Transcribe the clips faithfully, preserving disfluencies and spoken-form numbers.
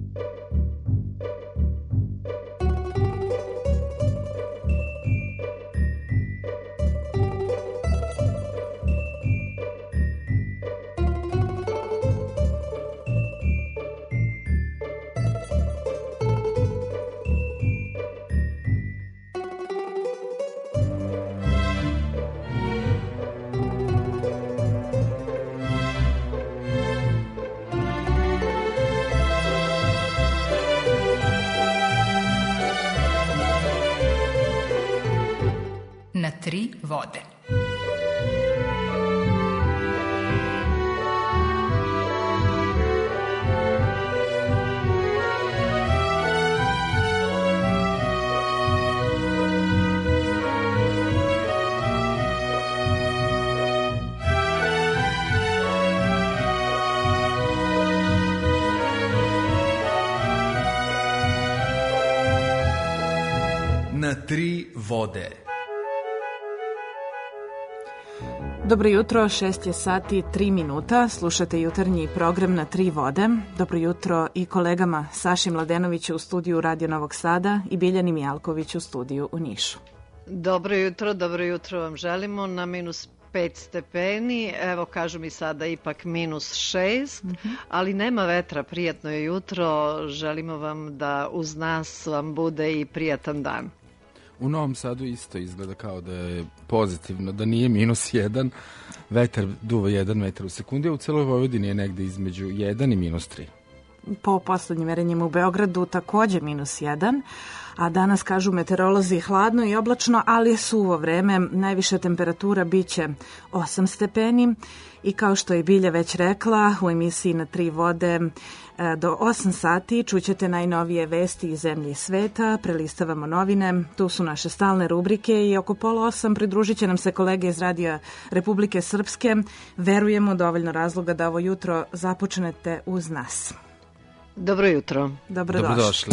Na tri vode. Na tri vode. Dobro jutro, šest je sati, tri minuta. Slušate jutarnji program Na tri vode. Dobro jutro i kolegama Saši Mladenoviću u studiju Radio Novog Sada i Biljani Mijalković u studiju u Nišu. Dobro jutro, dobro jutro vam želimo na minus pet stepeni. Evo kažu mi sada ipak minus šest, mm-hmm. ali nema vetra, prijatno je jutro. Želimo vam da uz nas vam bude i prijatan dan. U Novom Sadu isto izgleda kao da je pozitivno, da nije minus jedan, vetar duva jedan metar u sekundi, a u celoj Vojvodini je negde između jedan i minus tri. Po poslednjim merenjima u Beogradu takođe minus jedan, a danas kažu meteorolozi hladno i oblačno, ali je suvo vreme, najviša temperatura biće osam stepeni i kao što je Bilja već rekla u emisiji Na tri vode do osam sati čućete najnovije vesti iz zemlje i sveta, prelistavamo novine, tu su naše stalne rubrike i oko pola osam pridružit će nam se kolege iz Radija Republike Srpske. Verujemo dovoljno razloga da ovo jutro započnete uz nas. Dobro jutro. Dobrodošli. Dobrodošli.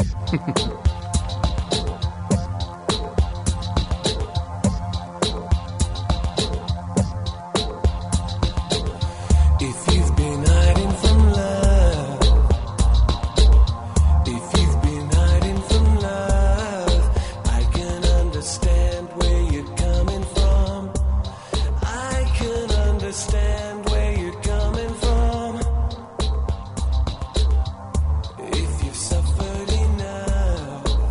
If you've suffered enough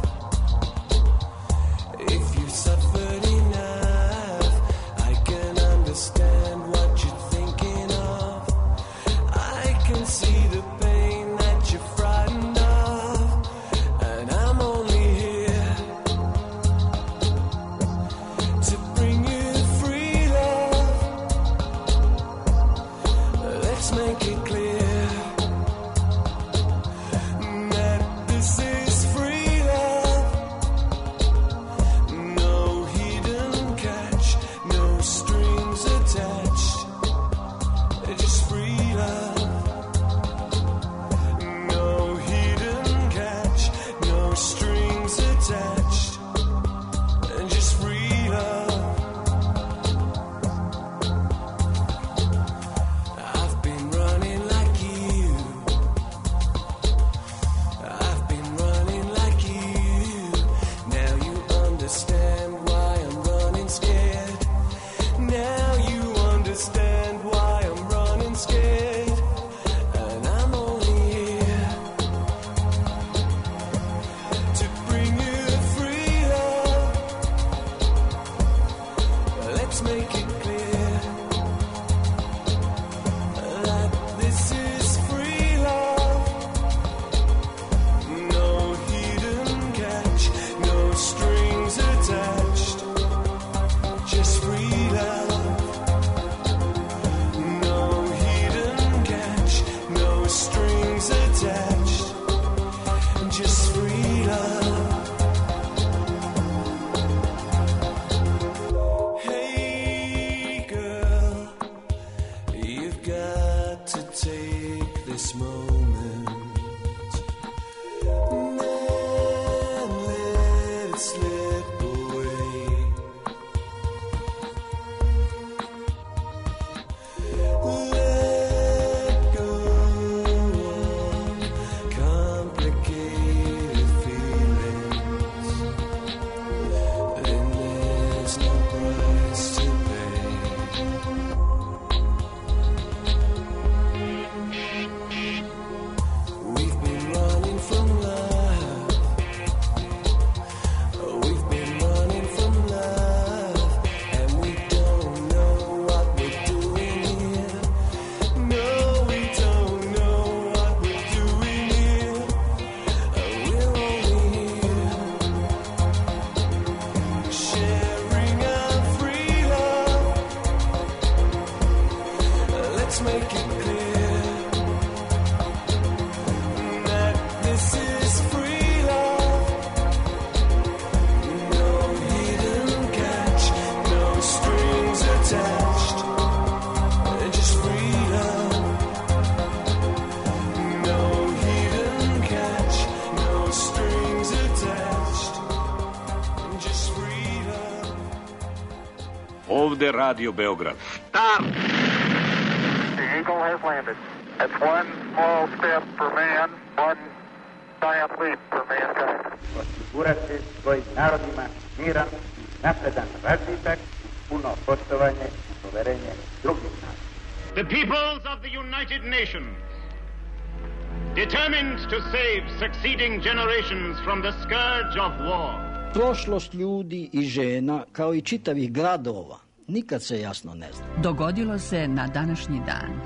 Ovde Radio Beograd. Start! The Eagle has landed. That's one small step for man, one giant leap for mankind. Osigurati svojim narodima miran, napredan razvitak, puno poštovanje i poverenje drugih naroda. The peoples of the United Nations, determined to save succeeding generations from the scourge of war. Prošlost ljudi i žena, kao i čitavih gradova, nikad se jasno ne zna. Dogodilo se na današnji dan.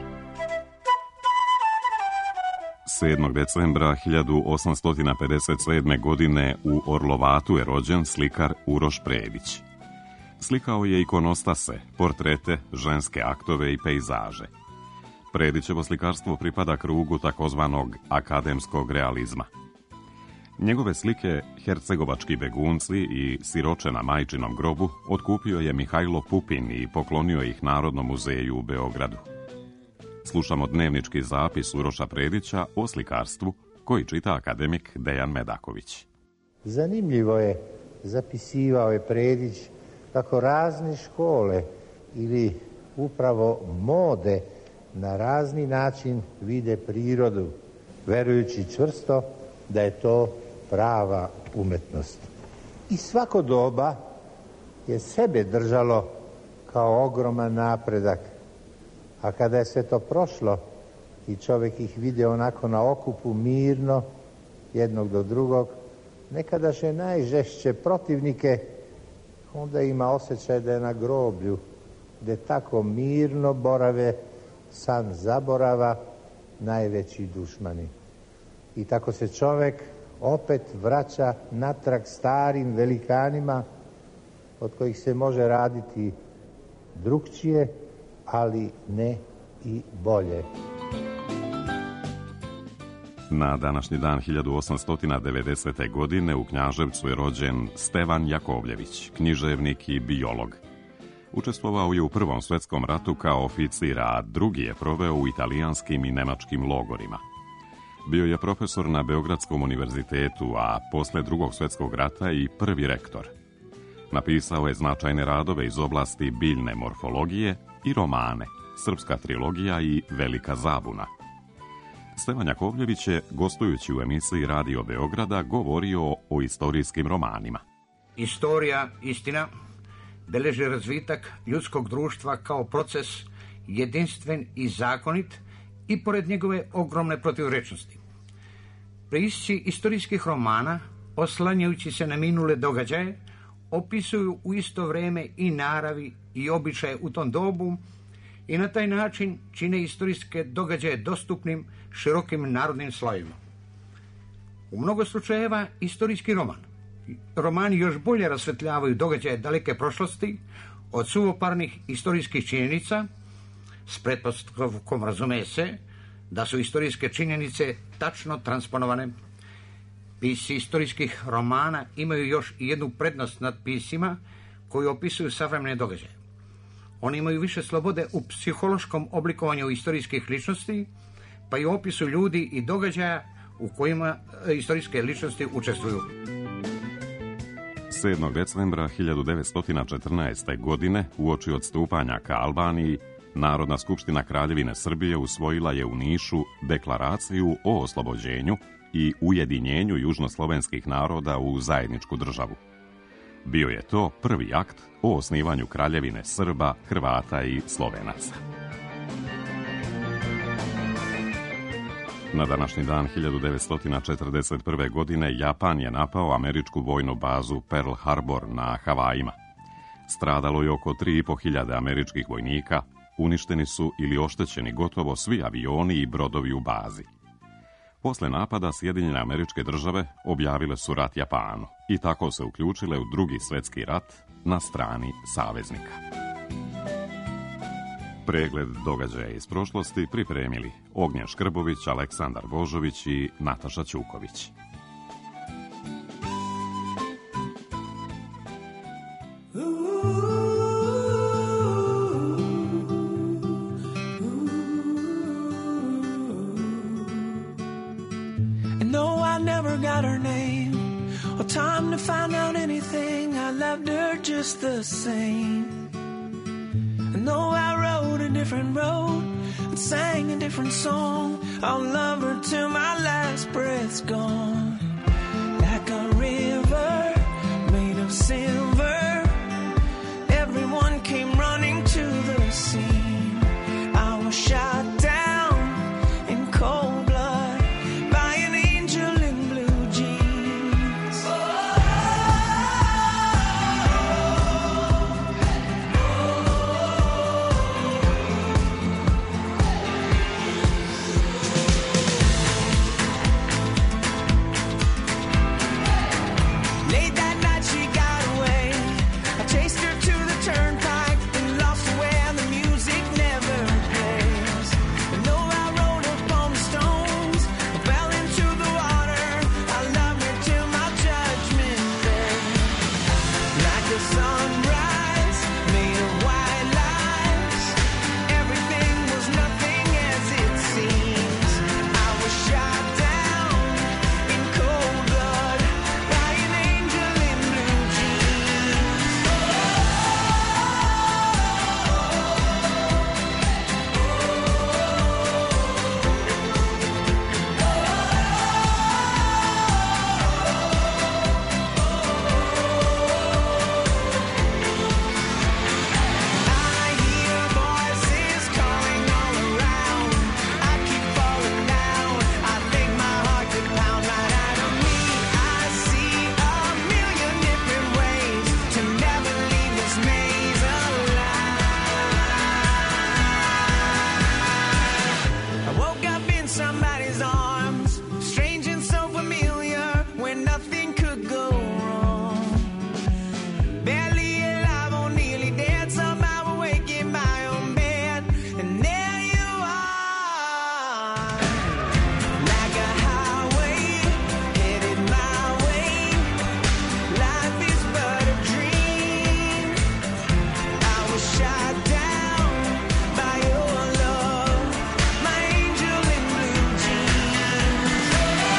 sedmog decembra hiljadu osamsto pedeset sedme. godine u Orlovatu je rođen slikar Uroš Predić. Slikao je ikonostase, portrete, ženske aktove i pejzaže. Predićevo slikarstvo pripada krugu takozvanog akademskog realizma. Njegove slike Hercegovački begunci i Siroče na majčinom grobu otkupio je Mihajlo Pupin i poklonio ih Narodnom muzeju u Beogradu. Slušamo dnevnički zapis Uroša Predića o slikarstvu koji čita akademik Dejan Medaković. Zanimljivo je, zapisivao je Predić, kako razne škole ili upravo mode na razni način vide prirodu, verujući čvrsto da je to prava umetnost. I svako doba je sebe držalo kao ogroman napredak, a kada je sve to prošlo i čovjek ih vidio onako na okupu mirno, jednog do drugog, nekadašnje najžešće protivnike, onda ima osjećaj da je na groblju, gde tako mirno borave san zaborava najveći dušmani. I tako se čovjek opet vraća natrag starim velikanima od kojih se može raditi drukčije, ali ne i bolje. Na današnji dan hiljadu osamsto devedesete. godine u Knjaževcu je rođen Stevan Jakovljević, književnik i biolog. Učestvovao je u Prvom svjetskom ratu kao oficir, a drugi je proveo u italijanskim i nemačkim logorima. Bio je profesor na Beogradskom univerzitetu, a posle Drugog svjetskog rata i prvi rektor. Napisao je značajne radove iz oblasti biljne morfologije i romane, Srpska trilogija i Velika zabuna. Stevan Jakovljević je, gostujući u emisiji Radio Beograda, govorio o istorijskim romanima. Istorija, istina, beleži razvitak ljudskog društva kao proces jedinstven i zakonit i pored njegove ogromne protivrečnosti. Pisci istorijskih romana, oslanjajući se na minule događaje, opisuju u isto vrijeme i naravi i običaje u tom dobu i na taj način čine istorijske događaje dostupnim širokim narodnim slojevima. U mnogo slučajeva istorijski roman. Romani još bolje rasvetljavaju događaje daleke prošlosti od suvoparnih istorijskih činjenica, s pretpostavkom razume se da su istorijske činjenice tačno transponovane. Pisci istorijskih romana imaju još i jednu prednost nad piscima koji opisuju savremene događaje. Oni imaju više slobode u psihološkom oblikovanju istorijskih ličnosti, pa i u opisu ljudi i događaja u kojima istorijske ličnosti učestvuju. sedmog decembra hiljadu devetsto četrnaeste. godine, uoči odstupanja ka Albaniji, Narodna skupština Kraljevine Srbije usvojila je u Nišu deklaraciju o oslobođenju i ujedinjenju južnoslovenskih naroda u zajedničku državu. Bio je to prvi akt o osnivanju Kraljevine Srba, Hrvata i Slovenaca. Na današnji dan hiljadu devetsto četrdeset prve. godine Japan je napao američku vojnu bazu Pearl Harbor na Havajima. Stradalo je oko tri i po hiljade američkih vojnika, uništeni su ili oštećeni gotovo svi avioni i brodovi u bazi. Posle napada Sjedinjene Američke Države objavile su rat Japanu i tako se uključile u Drugi svjetski rat na strani saveznika. Pregled događaja iz prošlosti pripremili Ognjen Škrbović, Aleksandar Božović i Nataša Ćuković. Time to find out anything. I loved her just the same. know I rode a different road and sang a different song. I'll love her till my last breath's gone. Like a river made of silver, everyone came running to the scene. I was shot down in cold blood by an angel in blue jeans. Late that night she got away. I chased her to the turnpike and lost her where the music never plays. And though I rode upon the stones, I fell into the water. I loved her till my judgment day. Like a sunrise made of white lies, everything was nothing as it seems. I was shot down in cold blood by an angel in blue jeans. I hear voices calling all around. I keep falling down. I think my heart could pound right out of me. I see a million different ways to never leave this maze alive. I woke up in somebody's arms, strange and so familiar, where nothing could go wrong. Barely alive or nearly dead, somehow awake in my own bed, and there you are. Like a highway headed my way, life is but a dream. I was shot down by your love, my angel in blue jeans.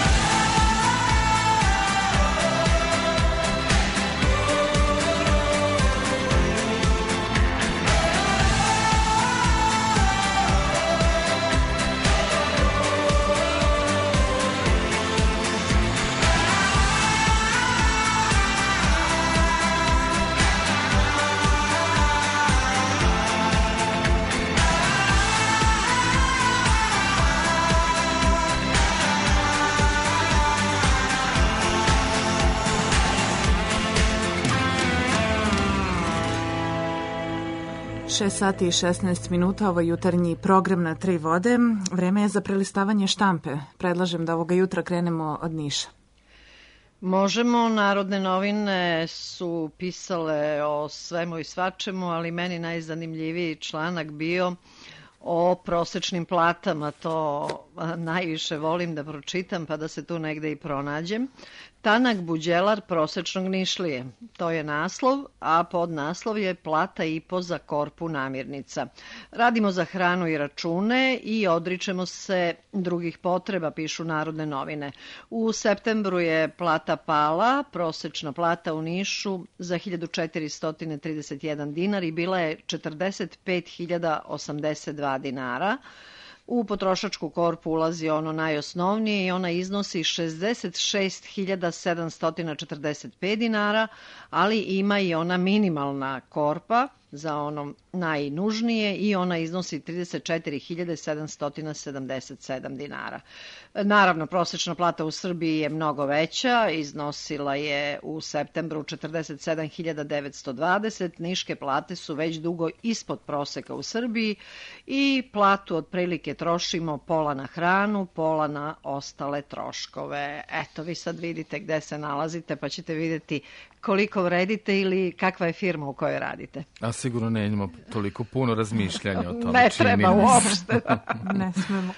šest sati i šesnaest minuta, ovo jutarnji program na Tri vode. Vreme je za prelistavanje štampe. Predlažem da ovoga jutra krenemo od Niša. Možemo, Narodne novine su pisale o svemu i svačemu, ali meni najzanimljiviji članak bio o prosečnim platama. To najviše volim da pročitam, pa da se tu negde i pronađem. Tanak buđelar prosečnog Nišlije. To je naslov, a pod naslov je plata i po za korpu namirnica. Radimo za hranu i račune i odričemo se drugih potreba, pišu Narodne novine. U septembru je plata pala, prosečna plata u Nišu za hiljadu četiristo trideset jedan dinar i bila je četrdeset pet hiljada osamdeset dva dinara. U potrošačku korpu ulazi ono najosnovnije i ona iznosi šezdeset šest hiljada sedamsto četrdeset pet dinara, ali ima i ona minimalna korpa za ono najnužnije i ona iznosi trideset četiri hiljade sedamsto sedamdeset sedam dinara. Naravno, prosečna plata u Srbiji je mnogo veća, iznosila je u septembru četrdeset sedam hiljada devetsto dvadeset, niške plate su već dugo ispod proseka u Srbiji i platu otprilike trošimo pola na hranu, pola na ostale troškove. Eto, vi sad vidite gde se nalazite pa ćete vidjeti koliko vredite ili kakva je firma u kojoj radite. A sigurno ne imamo toliko puno razmišljanja o tome. Ne treba uopšte. Ne smemo.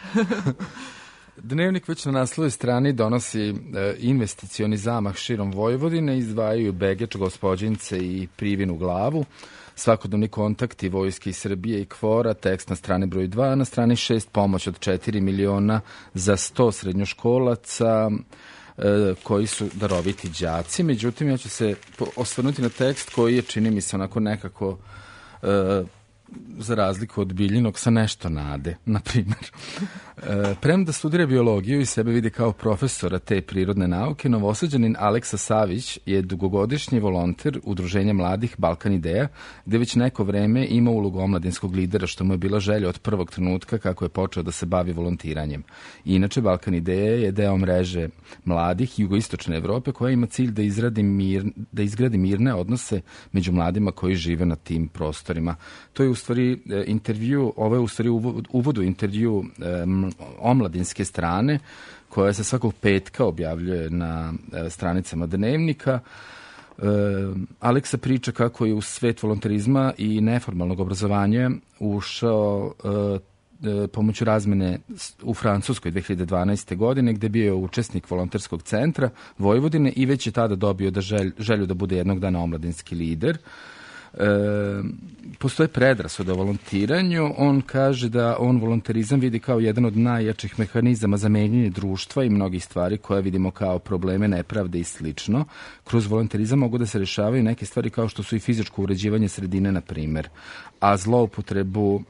Dnevnik već na naslovoj strani donosi e, investicioni zamah širom Vojvodine, izdvajaju Begeč, Gospođince i Privinu glavu. Svakodnevni kontakti Vojske iz Srbije i Kvora, tekst na strani broj dva, na strani šest pomoć od četiri miliona za sto srednjoškolaca e, koji su daroviti đaci. Međutim, ja ću se osvrnuti na tekst koji je, čini mi se, onako nekako e, za razliku od Biljinog, sa nešto nade, na primjer. E, premda studira biologiju i sebe vidi kao profesora te prirodne nauke, Novosađanin Aleksa Savić je dugogodišnji volonter Udruženja mladih Balkan Ideja, gde već neko vreme ima ulogu omladinskog lidera, što mu je bila želja od prvog trenutka kako je počeo da se bavi volontiranjem. Inače, Balkan Ideja je deo mreže mladih jugoistočne Evrope koja ima cilj da, izradi mir, da izgradi mirne odnose među mladima koji žive na tim prostorima. To je u stvari intervju, ovo je u stvari uvod, uvod u intervju um, omladinske strane koja se svakog petka objavljuje na uh, stranicama Dnevnika. Uh, Aleksa priča kako je u svet volonterizma i neformalnog obrazovanja ušao uh, pomoću razmene u Francuskoj dve hiljade dvanaeste. godine, gde bio učesnik volonterskog centra Vojvodine i već je tada dobio da želj, želju da bude jednog dana omladinski lider. E, postoje predrasude o volontiranju. On kaže da on volonterizam vidi kao jedan od najjačih mehanizama za menjanje društva i mnogih stvari koje vidimo kao probleme, nepravde i slično. Kroz volonterizam mogu da se rešavaju neke stvari kao što su i fizičko uređivanje sredine, na primer, a zloupotrebu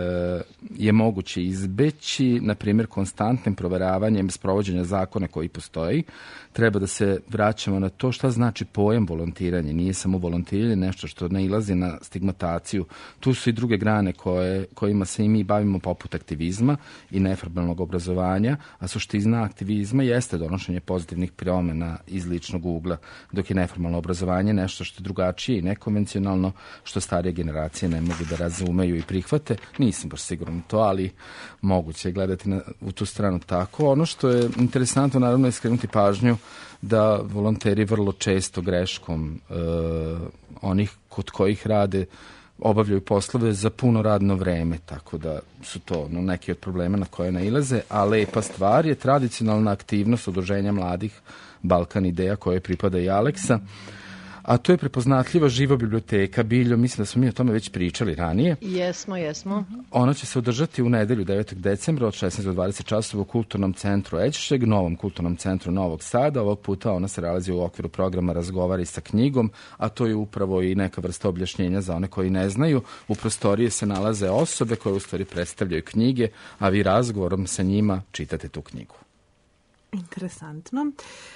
je moguće izbeći, na primjer, konstantnim proveravanjem sprovođenja zakona koji postoji. Treba da se vraćamo na to šta znači pojam volontiranje. Nije samo volontiranje nešto što nailazi na stigmataciju. Tu su i druge grane koje, kojima se i mi bavimo, poput aktivizma i neformalnog obrazovanja, a suština aktivizma jeste donošenje pozitivnih promena iz ličnog ugla, dok je neformalno obrazovanje nešto što je drugačije i nekonvencionalno, što starije generacije ne mogu da razumeju i prihvate. Nisam baš siguran to, ali moguće je gledati na, u tu stranu tako. Ono što je interesantno, naravno, je skrenuti pažnju da volonteri vrlo često greškom e, onih kod kojih rade obavljaju poslove za puno radno vreme, tako da su to no, neki od problema na koje nailaze, a lepa stvar je tradicionalna aktivnost Udruženja mladih Balkan Ideja, koje pripada i Aleksa, a to je prepoznatljiva živa biblioteka Biljo. Mislim da smo mi o tome već pričali ranije. Jesmo, jesmo. Ona će se održati u nedelju devetog decembra od šesnaest do dvadeset časova u Kulturnom centru Ećšeg, novom Kulturnom centru Novog Sada. Ovog puta ona se realizuje u okviru programa Razgovari sa knjigom, a to je upravo i neka vrsta objašnjenja za one koji ne znaju. U prostoriji se nalaze osobe koje u stvari predstavljaju knjige, a vi razgovorom sa njima čitate tu knjigu. Interesantno.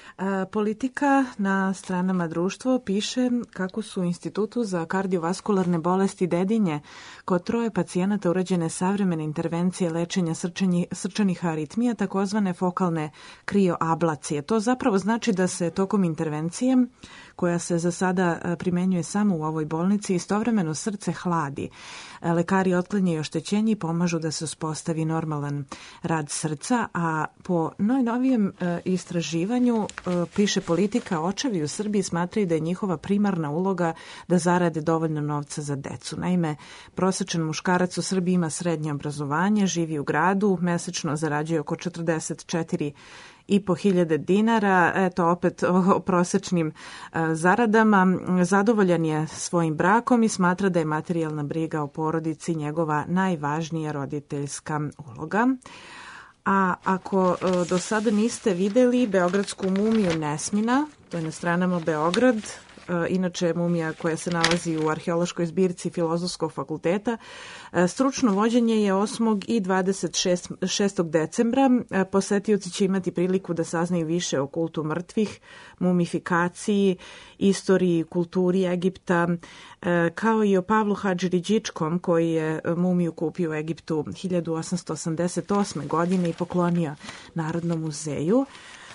Politika na stranama društva piše kako su u Institutu za kardiovaskularne bolesti Dedinje kod troje pacijenata urađene savremene intervencije lečenja srčani, srčanih aritmija, takozvane fokalne krioablacije. To zapravo znači da se tokom intervencije, koja se za sada primenjuje samo u ovoj bolnici, istovremeno srce hladi. Lekari otklanjaju oštećenje i pomažu da se uspostavi normalan rad srca, a po najnovijem istraživanju piše Politika, očevi u Srbiji smatraju da je njihova primarna uloga da zarade dovoljno novca za decu. Naime, prosečan muškarac u Srbiji ima srednje obrazovanje, živi u gradu, mesečno zarađuje oko četrdeset četiri i po hiljade dinara, eto opet o prosečnim zaradama. Zadovoljan je svojim brakom i smatra da je materijalna briga o porodici njegova najvažnija roditeljska uloga. A ako do sada niste videli Beogradsku mumiju Nesmina, to je na stranama Beograd, inače mumija koja se nalazi u arheološkoj zbirci Filozofskog fakulteta. Stručno vođenje je osmog i dvadeset šestog decembra. Posetioci će imati priliku da saznaju više o kultu mrtvih, mumifikaciji, istoriji i kulturi Egipta, kao i o Pavlu Hadžiriđičkom, koji je mumiju kupio u Egiptu hiljadu osamsto osamdeset osme. godine i poklonio Narodnom muzeju.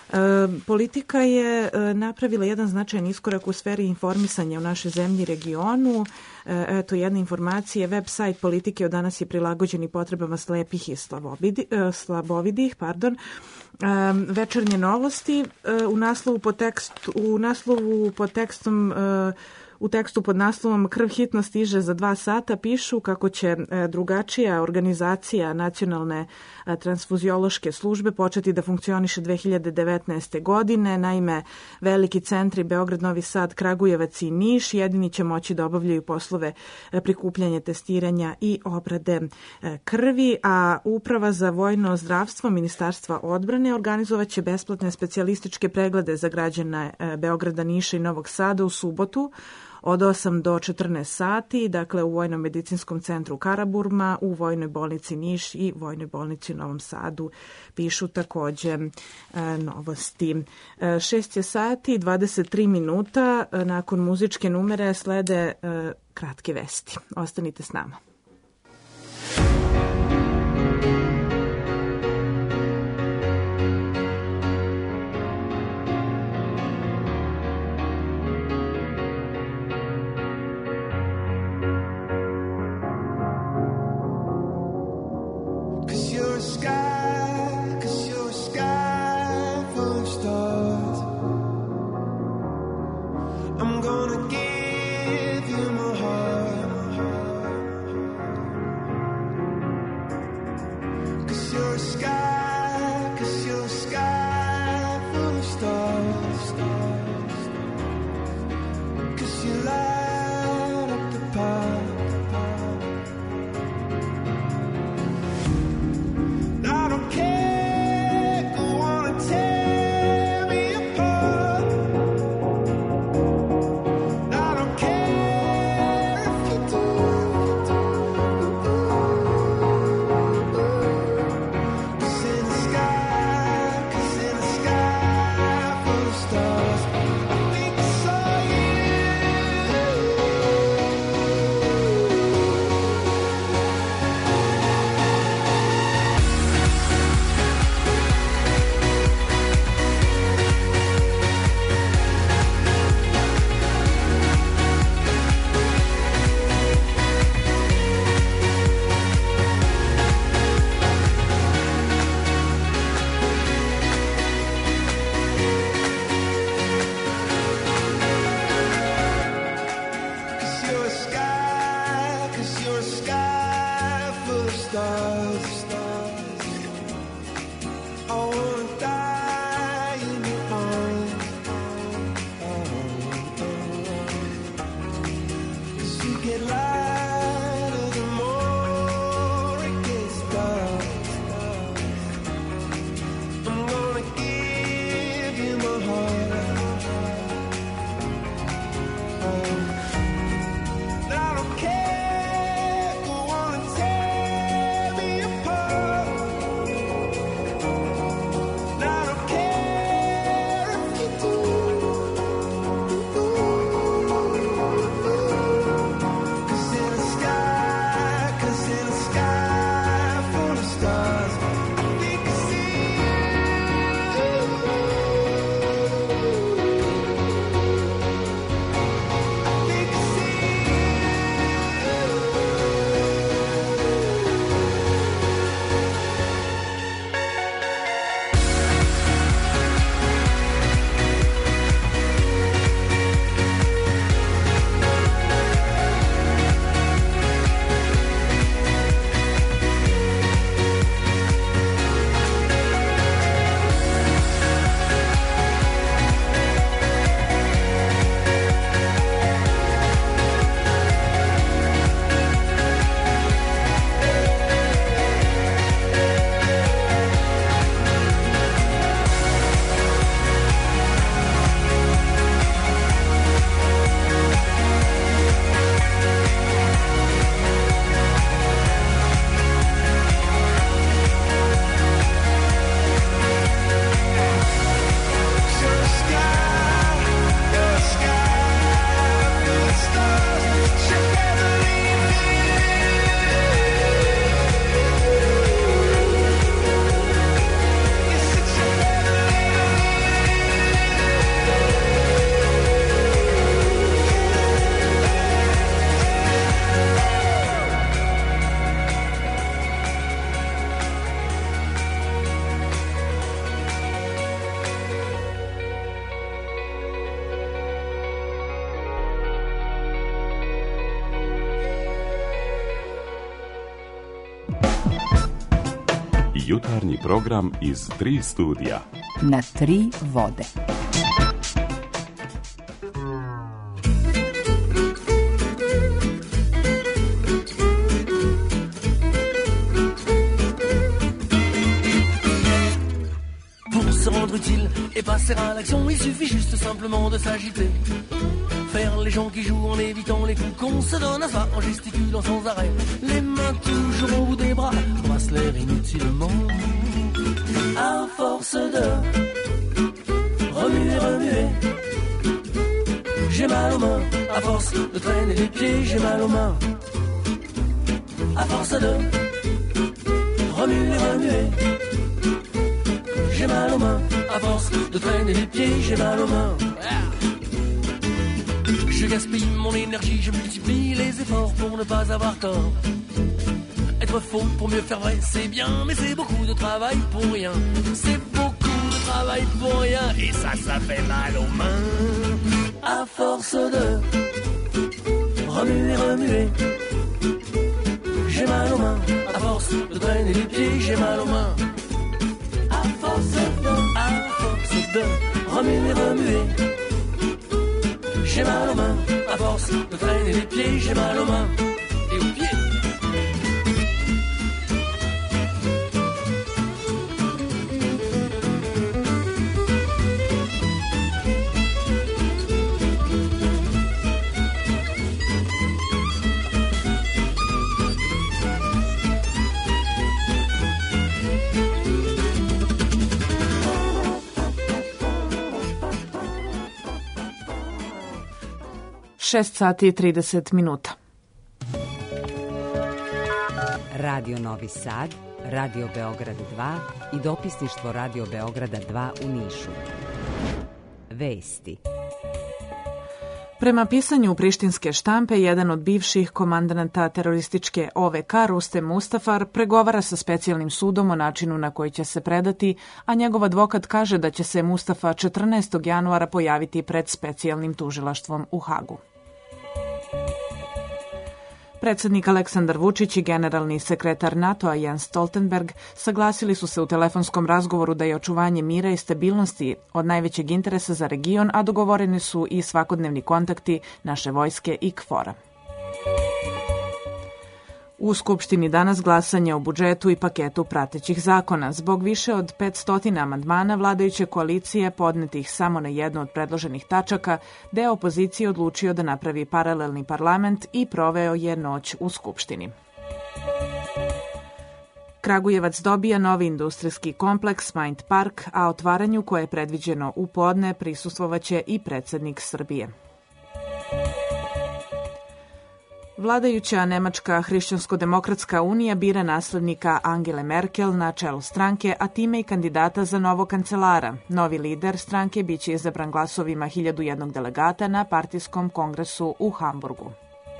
Politika je napravila jedan značajan iskorak u sferi informisanja u našoj zemlji i regionu. Eto jedna informacija, web sajt Politike od danas je prilagođen i potrebama slepih i slabovidih, pardon. Večernje novosti u naslovu pod tekst, u naslovu pod tekstom U tekstu pod naslovom Krv hitno stiže za dva sata pišu kako će drugačija organizacija nacionalne transfuziološke službe početi da funkcioniše dve hiljade devetnaeste. godine. Naime, veliki centri Beograd, Novi Sad, Kragujevac i Niš jedini će moći da obavljaju poslove prikupljanja, testiranja i obrade krvi, a Uprava za vojno zdravstvo Ministarstva odbrane organizovaće besplatne specijalističke preglede za građane Beograda, Niša i Novog Sada u subotu od osam do četrnaest sati, dakle u Vojno-medicinskom centru Karaburma, u Vojnoj bolnici Niš i Vojnoj bolnici u Novom Sadu pišu takođe e, novosti. E, šest je sati i dvadeset tri minuta, e, nakon muzičke numere slede e, kratke vesti. Ostanite s nama. Jutarnji program iz tri studija. Na tri vode. Pour se rendre utile et passer à l'action, il suffit juste simplement de s'agiter. faire les gens qui jouent en évitant les coups qu'on se donne à soi, en gesticulant sans arrêt, les mains toujours au bout des bras, brasse l'air inutilement. À force de remuer, remuer, j'ai mal aux mains. À force de traîner les pieds, j'ai mal aux mains. À force de remuer, remuer, j'ai mal aux mains. À force de traîner les pieds, j'ai mal aux mains. Je gaspille mon énergie, je multiplie les efforts pour ne pas avoir tort. Être faux pour mieux faire vrai, c'est bien, mais c'est beaucoup de travail pour rien. C'est beaucoup de travail pour rien, et ça, ça fait mal aux mains. À force de remuer, remuer, j'ai mal aux mains. À force de traîner les pieds, j'ai mal aux mains. À force de, à force de remuer, remuer, j'ai mal aux mains. À force de traîner les pieds, j'ai mal aux mains. Et aux pieds. šest sati i trideset minuta. Radio Novi Sad, Radio Beograd dva i dopisništvo Radio Beograda dva u Nišu. Vesti. Prema pisanju prištinske štampe, jedan od bivših komandanata terorističke O V K, Rustem Mustafar, pregovara sa specijalnim sudom o načinu na koji će se predati, a njegov advokat kaže da će se Mustafa četrnaestog januara pojaviti pred specijalnim tužilaštvom u Hagu. Predsednik Aleksandar Vučić i generalni sekretar NATO-a Jens Stoltenberg saglasili su se u telefonskom razgovoru da je očuvanje mira i stabilnosti od najvećeg interesa za region, a dogovoreni su i svakodnevni kontakti naše vojske i K F O R-a. U Skupštini danas glasanje o budžetu i paketu pratećih zakona. Zbog više od petsto amandmana vladajuće koalicije podnetih samo na jednu od predloženih tačaka, deo opozicije odlučio da napravi paralelni parlament i proveo je noć u Skupštini. Kragujevac dobija novi industrijski kompleks Mind Park, a otvaranju koje je predviđeno u podne prisustvovaće i predsednik Srbije. Vladajuća Nemačka hrišćansko-demokratska unija bira naslednika Angele Merkel na čelu stranke, a time i kandidata za novog kancelara. Novi lider stranke biće izabran glasovima hiljadu jednog delegata na partijskom kongresu u Hamburgu.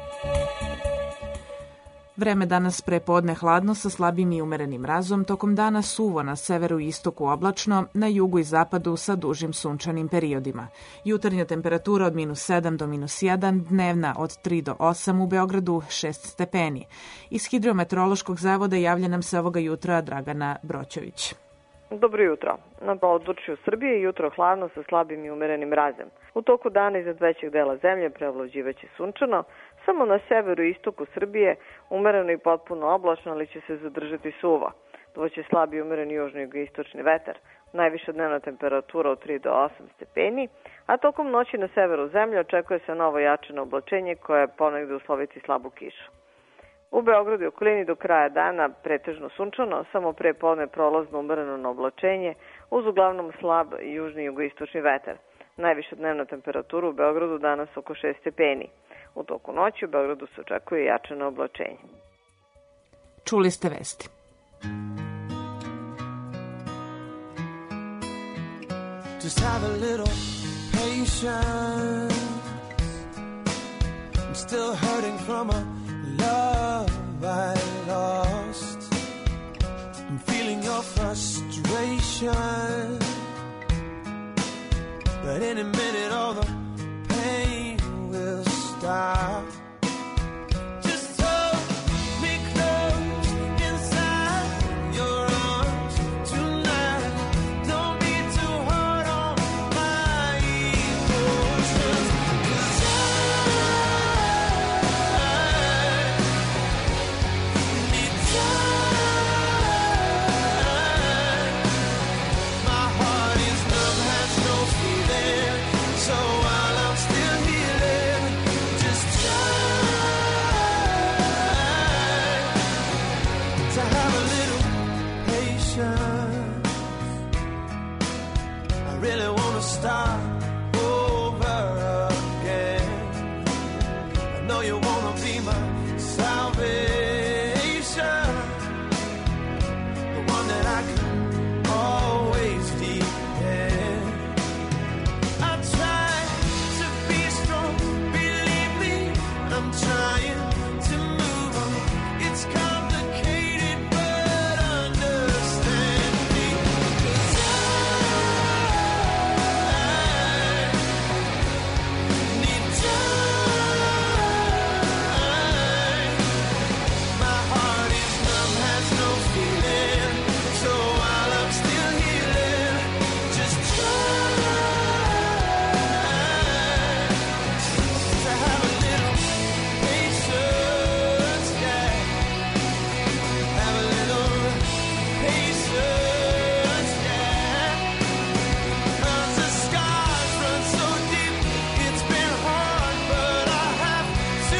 Vreme danas pre podne hladno sa slabim i umerenim mrazom, tokom dana suvo na severu i istoku oblačno, na jugu i zapadu sa dužim sunčanim periodima. Jutarnja temperatura od minus sedam do minus jedan, dnevna od tri do osam, u Beogradu šest stepeni. Iz Hidrometeorološkog zavoda javlja nam se ovoga jutra Dragana Broćović. Dobro jutro. Na području Srbije jutro hladno sa slabim i umerenim mrazem. U toku dana iznad većeg dela zemlje prevlađivaće sunčano, samo na severu i istoku Srbije umereno i potpuno oblačno, ali će se zadržati suvo. Duvaće slabi umereni južni i jugoistočni vetar. Najviša dnevna temperatura od tri do osam stepeni, a tokom noći na severu zemlje očekuje se novo jačeno oblačenje koje ponegde usloviti slabu kišu. U Beogradu i okolini do kraja dana pretežno sunčano, samo pre podne prolazno umereno na oblačenje, uz uglavnom slab južni i jugoistočni vetar. Najviša dnevna temperatura u Beogradu danas oko šest stepeni. U toku noći u Beogradu se očekuje jačano oblačenje. Čuli ste vesti. Just have a little patience. I'm still hurting from a love I lost. I'm feeling your frustration, but in a minute all the pain will stop. Just hold me close inside your arms tonight. Don't be too hard on my emotions, 'cause I need time. My heart is numb, has no feeling, so while I'm still healing, wanna start over again. I know you wanna be my salvation, the one that I can always depend. I try to be strong, believe me, I'm trying to move on. It's complicated, but understand me, 'cause I need time. My heart is numb, has no feeling, so while I'm still healing, just try to have a little patience, yeah. Have a little patience, yeah. 'Cause the scars run so deep, it's been hard, but I have to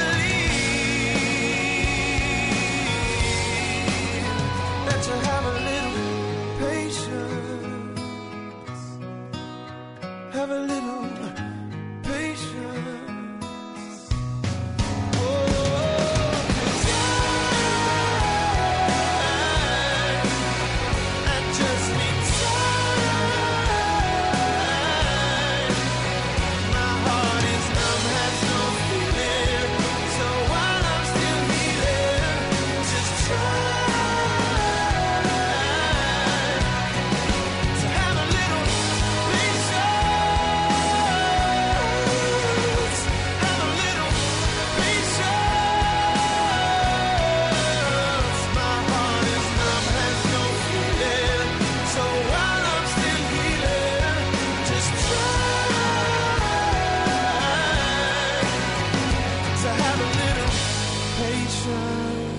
believe that you have a little patience. Have a little patience. Oh, 'cause I, I just need time. My heart is numb, has no feeling, so while I'm still healing, just try to have a little patience. Have a little patience. My heart is numb, has no feeling, so while I'm still healing, just try to have a little patience.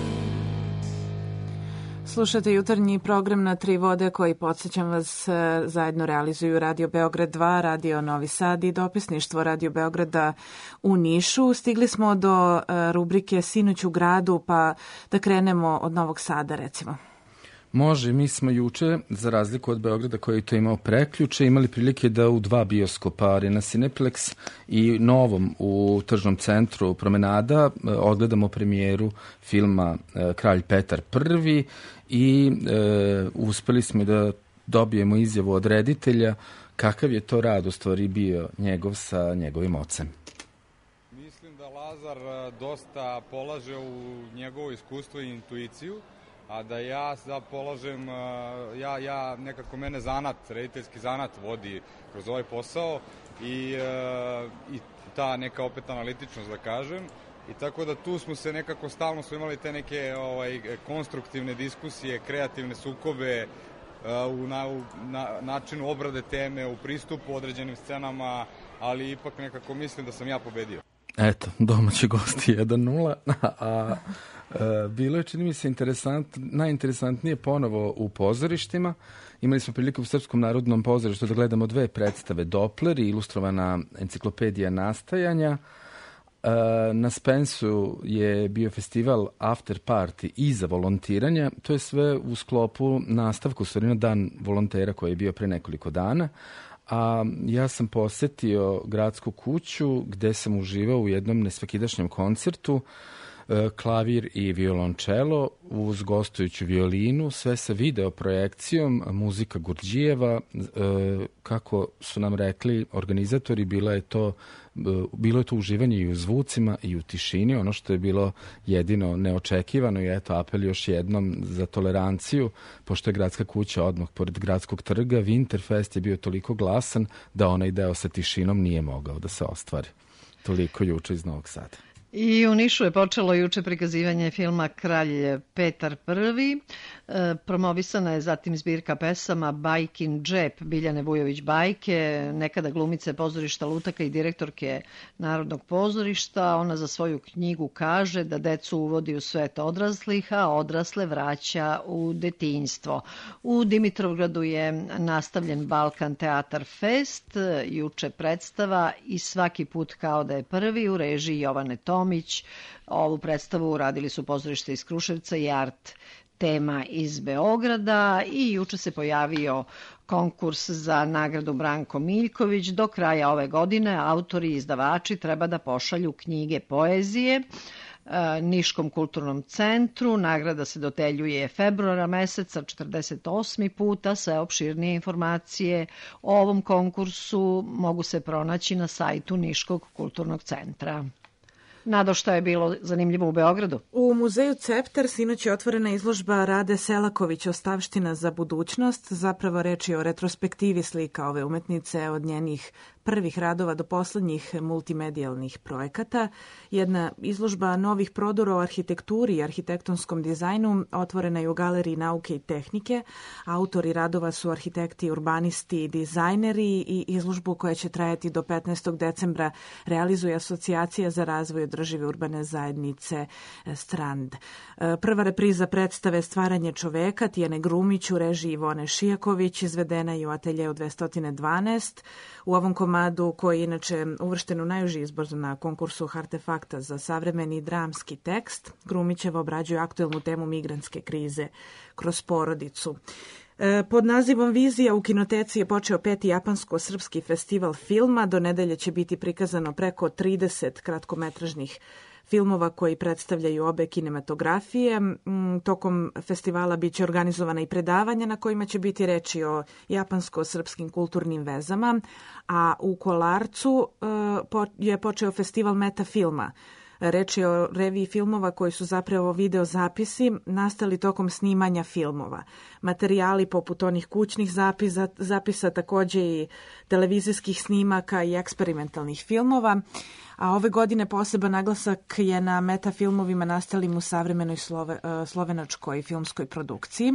Slušate jutarnji program na Tri vode koji, podsjećam vas, e, zajedno realizuju Radio Beograd dva, Radio Novi Sad i dopisništvo Radio Beograda u Nišu. Stigli smo do e, rubrike Sinoć u gradu, pa da krenemo od Novog Sada, recimo. Može, mi smo juče, za razliku od Beograda koji je to imao preključe, imali prilike da u dva bioskopa, Arena Cineplex i Novom u tržnom centru Promenada, e, odgledamo premijeru filma e, Kralj Petar prvi i e, uspeli smo da dobijemo izjavu od reditelja kakav je to rad u stvari bio njegov sa njegovim ocem. Mislim da Lazar e, dosta polaže u njegovo iskustvo i intuiciju, a da ja da polažem, e, ja, ja nekako mene zanat, rediteljski zanat vodi kroz ovaj posao i, e, i ta neka opet analitičnost, da kažem. I tako da tu smo se nekako stalno smo imali te neke ovaj, konstruktivne diskusije, kreativne sukobe uh, u, na, u na, načinu obrade teme, u pristupu određenim scenama, ali ipak nekako mislim da sam ja pobedio. Eto, domaći gosti jedan nula, a, a bilo je, čini mi se, interesant, najinteresantnije ponovo u pozorištima. Imali smo priliku u Srpskom narodnom pozorištu da gledamo dve predstave Doppler i ilustrovana enciklopedija nastajanja. Na Spensu je bio festival After Party i za volontiranje. To je sve u sklopu nastavku, stvari na dan volontera koji je bio pre nekoliko dana. A ja sam posetio Gradsku kuću gde sam uživao u jednom nesvakidašnjem koncertu, klavir i violončelo uz gostujuću violinu, sve sa video projekcijom, muzika Gurdjijeva, kako su nam rekli organizatori, bilo je to bilo je to uživanje i u zvucima i u tišini, ono što je bilo jedino neočekivano i eto apel još jednom za toleranciju, pošto je Gradska kuća odmah pored Gradskog trga, Winterfest je bio toliko glasan da onaj deo sa tišinom nije mogao da se ostvari. Toliko juče iz Novog Sada. I u Nišu je počelo juče prikazivanje filma Kralj Petar prvi. E, promovisana je zatim zbirka pesama Bajkin džep Biljane Vujović Bajke, nekada glumice pozorišta Lutaka i direktorke Narodnog pozorišta. Ona za svoju knjigu kaže da decu uvodi u svet odraslih, a odrasle vraća u detinjstvo. U Dimitrovgradu je nastavljen Balkan Teatar Fest, juče predstava I svaki put kao da je prvi u režiji Jovane Tomić. Ovu predstavu uradili su pozorište iz Kruševca i Art Tema iz Beograda i juče se pojavio konkurs za nagradu Branko Miljković. Do kraja ove godine autori i izdavači treba da pošalju knjige poezije Niškom kulturnom centru. Nagrada se dodeljuje februara meseca, četrdeset osmi puta. Sve opširnije informacije o ovom konkursu mogu se pronaći na sajtu Niškog kulturnog centra. Nado, šta je bilo zanimljivo u Beogradu? U muzeju Cepter sinoć je otvorena izložba Rade Selaković Ostavština za budućnost. Zapravo reč je o retrospektivi slika ove umetnice od njenih prvih radova do poslednjih multimedijalnih projekata. Jedna izložba novih prodora o arhitekturi i arhitektonskom dizajnu otvorena je u Galeriji nauke i tehnike. Autori radova su arhitekti, urbanisti i dizajneri i izložbu koja će trajati do petnaestog decembra realizuje Asocijacija za razvoj održive urbane zajednice Strand. Prva repriza predstave Stvaranje čoveka Tijane Grumić u režiji Ivone Šijaković izvedena je u ateljeu dvesta dvanaest. U ovom komadu, koji je inače uvršten u najuži izbor na konkursu Artefakta za savremeni dramski tekst, Grumićeva obrađuje aktuelnu temu migrantske krize kroz porodicu. Pod nazivom Vizija u kinoteci je počeo peti japansko-srpski festival filma. Do nedelje će biti prikazano preko trideset kratkometražnih filmova koji predstavljaju obe kinematografije. Tokom festivala biće organizovana i predavanja na kojima će biti reči o japansko-srpskim kulturnim vezama, a u Kolarcu je počeo festival metafilma. Reč je o reviji filmova koji su zapravo video zapisi nastali tokom snimanja filmova. Materijali poput onih kućnih zapisa, zapisa takođe i televizijskih snimaka i eksperimentalnih filmova. A ove godine poseban naglasak je na metafilmovima nastalim u savremenoj slove, slovenačkoj filmskoj produkciji.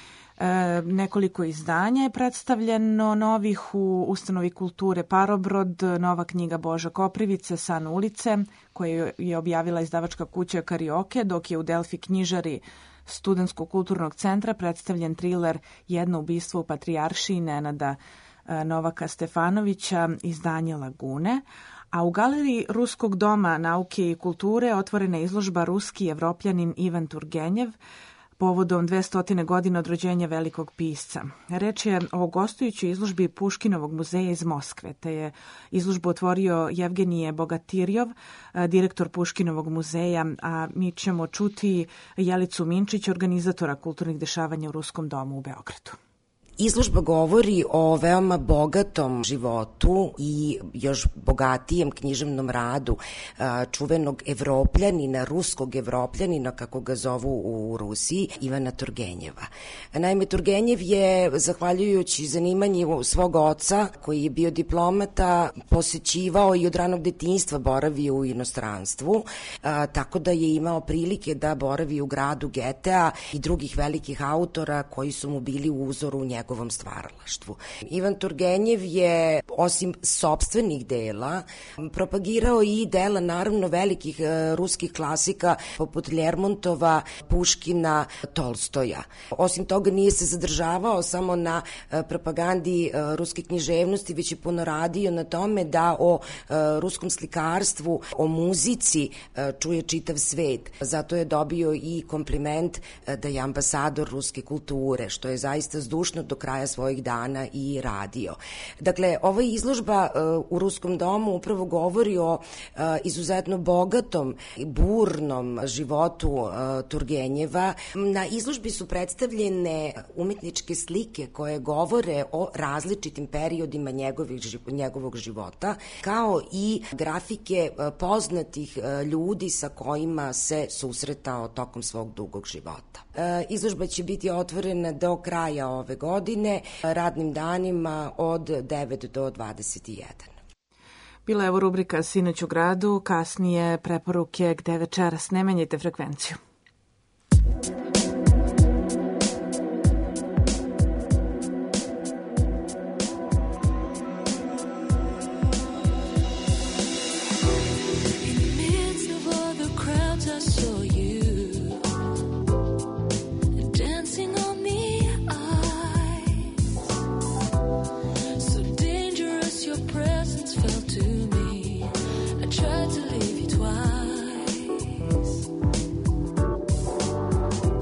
E, nekoliko izdanja je predstavljeno novih u ustanovi kulture Parobrod, nova knjiga Boža Koprivice, San ulice, koju je objavila izdavačka kuća Karioke, dok je u Delfi knjižari Studentskog kulturnog centra predstavljen triler Jedno ubistvo u Patrijaršiji Nenada Novaka Stefanovića, izdanje Lagune. A u Galeriji Ruskog doma nauke i kulture otvorena je izložba Ruski evropljanin Ivan Turgenjev povodom dvestotine godine od rođenja velikog pisca. Reč je o gostujućoj izložbi Puškinovog muzeja iz Moskve, te je izložbu otvorio Jevgenije Bogatirjov, direktor Puškinovog muzeja, a mi ćemo čuti Jelicu Minčić, organizatora kulturnih dešavanja u Ruskom domu u Beogradu. Izložba govori o veoma bogatom životu i još bogatijem književnom radu čuvenog evropljanina, ruskog evropljanina, kako ga zovu u Rusiji, Ivana Turgenjeva. Naime, Turgenjev je, zahvaljujući zanimanju svog oca, koji je bio diplomata, posećivao i od ranog detinjstva boravio u inostranstvu, tako da je imao prilike da boravi u gradu Getea i drugih velikih autora koji su mu bili u uzoru u njegu njegovom stvaralaštvu. Ivan Turgenjev je, osim sopstvenih dela, propagirao i dela naravno velikih e, ruskih klasika poput Lermontova, Puškina, Tolstoja. Osim toga nije se zadržavao samo na e, propagandi e, ruske književnosti, već je puno radio na tome da o e, ruskom slikarstvu, o muzici e, čuje čitav svet. Zato je dobio i kompliment e, da je ambasador ruske kulture, što je zaista zdušno do kraja svojih dana i radio. Dakle, ova izložba uh, u Ruskom domu upravo govori o uh, izuzetno bogatom i burnom životu uh, Turgenjeva. Na izložbi su predstavljene umetničke slike koje govore o različitim periodima njegovih, njegovog života, kao i grafike uh, poznatih uh, ljudi sa kojima se susretao tokom svog dugog života. Uh, izložba će biti otvorena do kraja ove godine, radnim danima od devet do dvadeset jedan. Bila je evo rubrika Sinoć u gradu, kasnije preporuke Gde večeras. Ne menjajte frekvenciju. Tried to leave you twice.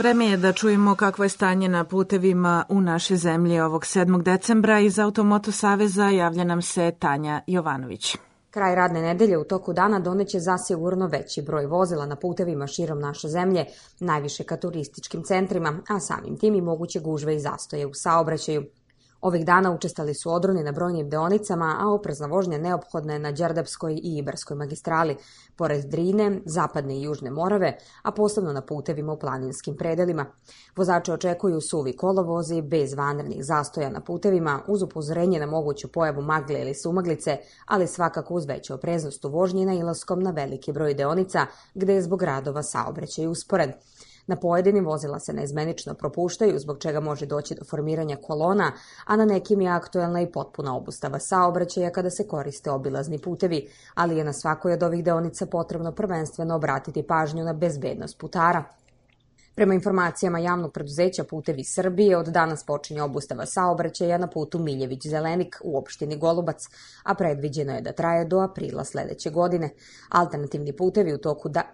Vreme je da čujemo kakvo je stanje na putevima u našoj zemlji ovog sedmog decembra. Iz Automoto Saveza javlja nam se Tanja Jovanović. Kraj radne nedelje u toku dana doneće zasigurno veći broj vozila na putevima širom naše zemlje, najviše ka turističkim centrima, a samim tim i moguće gužve i zastoje u saobraćaju. Ovih dana učestali su odroni na brojnim deonicama, a oprezna vožnja neophodna je na Đerdapskoj i Ibarskoj magistrali, pored Drine, Zapadne i Južne Morave, a posebno na putevima u planinskim predelima. Vozače očekuju suvi kolovozi, bez vanrednih zastoja na putevima, uz upozorenje na moguću pojavu magle ili sumaglice, ali svakako uz veću opreznost u vožnji nailaskom na veliki broj deonica, gde je zbog radova saobraćaj usporen. Na pojedinim vozila se neizmenično propuštaju, zbog čega može doći do formiranja kolona, a na nekim je aktuelna i potpuna obustava saobraćaja kada se koriste obilazni putevi, ali je na svakoj od ovih deonica potrebno prvenstveno obratiti pažnju na bezbednost putara. Prema informacijama javnog preduzeća Putevi Srbije, od danas počinje obustava saobraćaja na putu Miljević-Zelenik u opštini Golubac, a predviđeno je da traje do aprila sledeće godine. Alternativni putevi u toku da...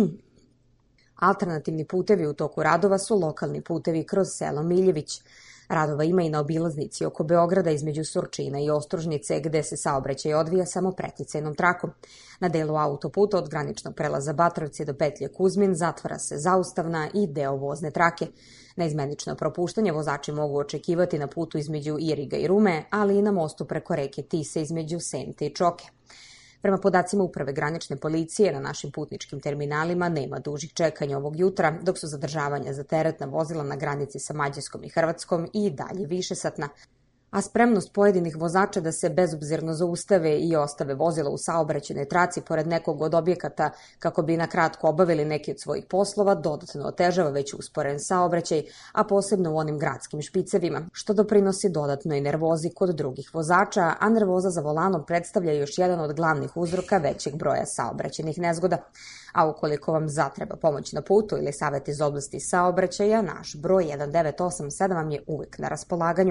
Alternativni putevi u toku radova su lokalni putevi kroz selo Miljević. Radova ima i na obilaznici oko Beograda između Surčina i Ostružnice, gde se saobraćaj odvija samo preticajnom trakom. Na delu autoputa od graničnog prelaza Batrovci do petlje Kuzmin zatvara se zaustavna i deo vozne trake. Neizmenično propuštanje vozači mogu očekivati na putu između Iriga i Rume, ali i na mostu preko reke Tise između Sente i Čoke. Prema podacima Uprave granične policije, na našim putničkim terminalima nema dužih čekanja ovog jutra, dok su zadržavanja za teretna vozila na granici sa Mađarskom i Hrvatskom i dalje višesatna. A spremnost pojedinih vozača da se bezobzirno zaustave i ostave vozila u saobraćajnoj traci pored nekog od objekata kako bi na kratko obavili neki od svojih poslova dodatno otežava već usporen saobraćaj, a posebno u onim gradskim špicevima, što doprinosi dodatnoj nervozi kod drugih vozača, a nervoza za volanom predstavlja još jedan od glavnih uzroka većeg broja saobraćajnih nezgoda. A ukoliko vam zatreba pomoć na putu ili savjet iz oblasti saobraćaja, naš broj jedan devet osam sedam vam je uvek na raspolaganju.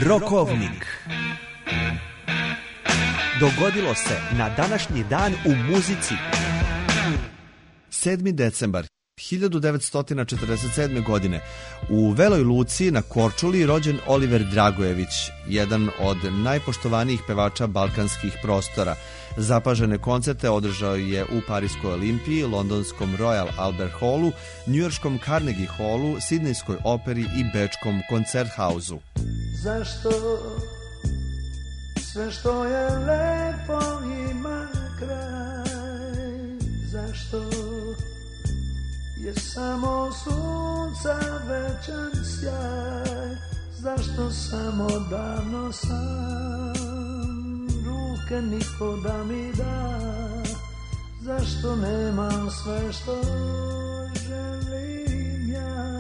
Rokovnik. Dogodilo se na današnji dan u muzici. sedmi decembar hiljadu devetsto četrdeset sedme. godine u Veloj Luci na Korčuli rođen Oliver Dragojević, jedan od najpoštovanijih pevača balkanskih prostora. Zapažene koncerte održao je u Pariskoj Olimpiji, londonskom Royal Albert Hallu, njujorškom Carnegie Hallu, sidnejskoj operi i bečkom Koncerthausu. Zašto sve što je lepo ima kraj? Zašto je samo sunca večan sjaj? Zašto samo davno sam ruke niko da mi da? Zašto nemam sve što želim ja?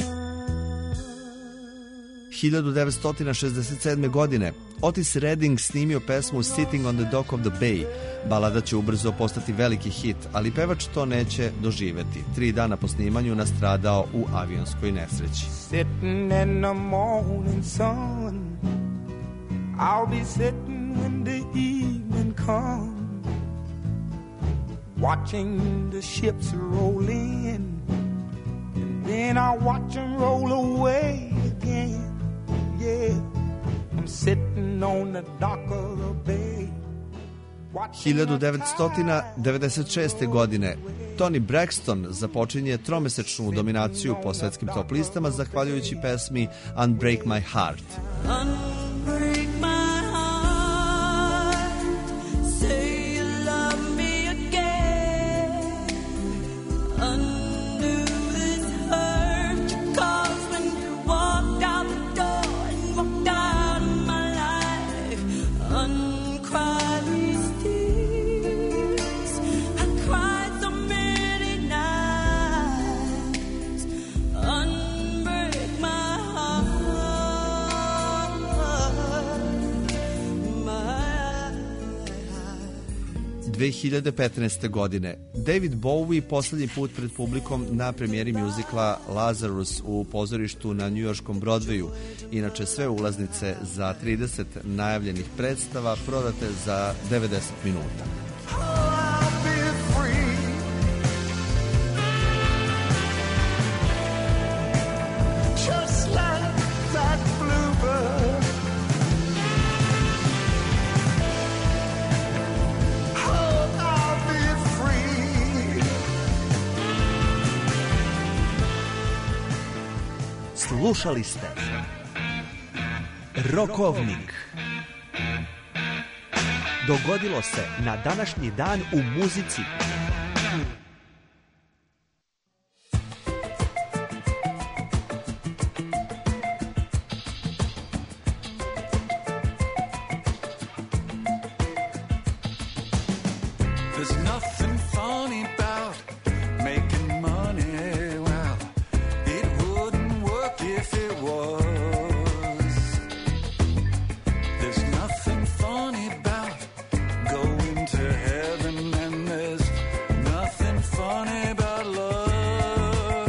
hiljadu devetsto šezdeset sedme. godine Otis Redding snimio pesmu Sitting on the Dock of the Bay. Balada će ubrzo postati veliki hit, ali pevač to neće doživeti. Tri dana po snimanju nastradao u avionskoj nesreći. Sitting in the morning sun, I'll be sitting when the evening comes, watching the ships roll in, and then I'll watch them roll away again. Yeah, I'm sitting on the dock of the bay. hiljadu devetsto devedeset šeste. godine Toni Braxton započinje tromesečnu dominaciju po svetskim top listama zahvaljujući pesmi Unbreak My Heart. Unbreak my heart, say you love me again, undo this hurt you caused when you walked out the door and walked out of my life. Uncry these tears I cried so many nights. Unbreak my heart, my dve hiljade petnaeste. godine David Bowie poslednji put pred publikom na premijeri mjuzikla Lazarus u pozorištu na njujorškom Broadwayu. Inače sve ulaznice za trideset najavljenih predstava prodate za devedeset minuta. Just like that bluebird, oh, I'll be free. Slušali ste Rokovnik. Dogodilo se na današnji dan u muzici. There's nothing funny about making money. Well, it wouldn't work if it was. There's nothing funny about going to heaven, and there's nothing funny about love.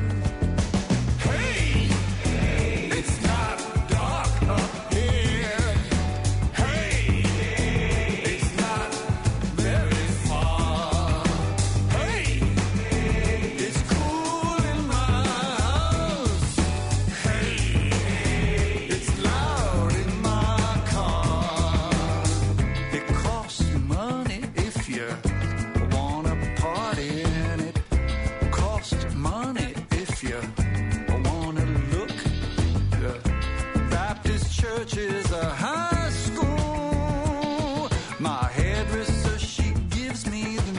Hey, it's not dark up here. Hey, it's not very far. Hey, it's cool in my house. Hey, it's loud in my car. It costs money if you wanna party, and it costs money if you wanna look. The Baptist church is a high school. My hairdresser, she gives me the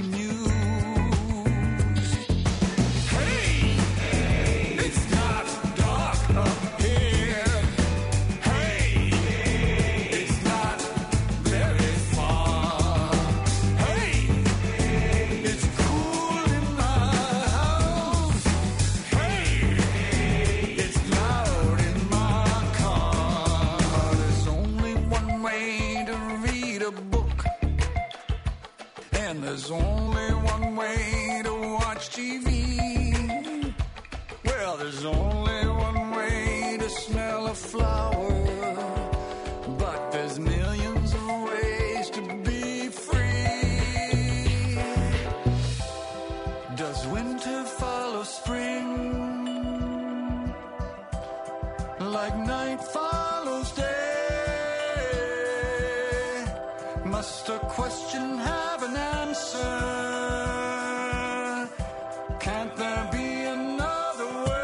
news. Hey, it's not dark up here. Hey, it's not very far. Hey, it's cool in my house. Hey, it's loud in my car. There's only one way to read a book, and there's only one way to watch T V. Well, there's only one way to smell a flower, answer? Can't there be another way?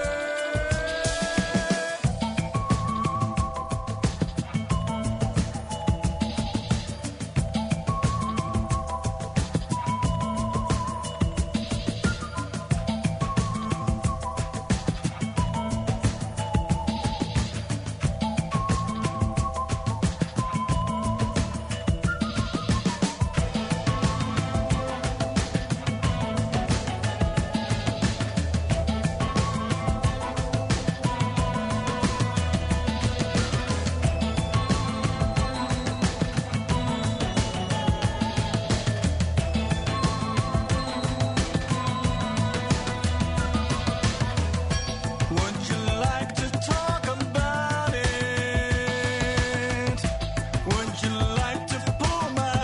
Would you like to talk about it? Would you like to pull my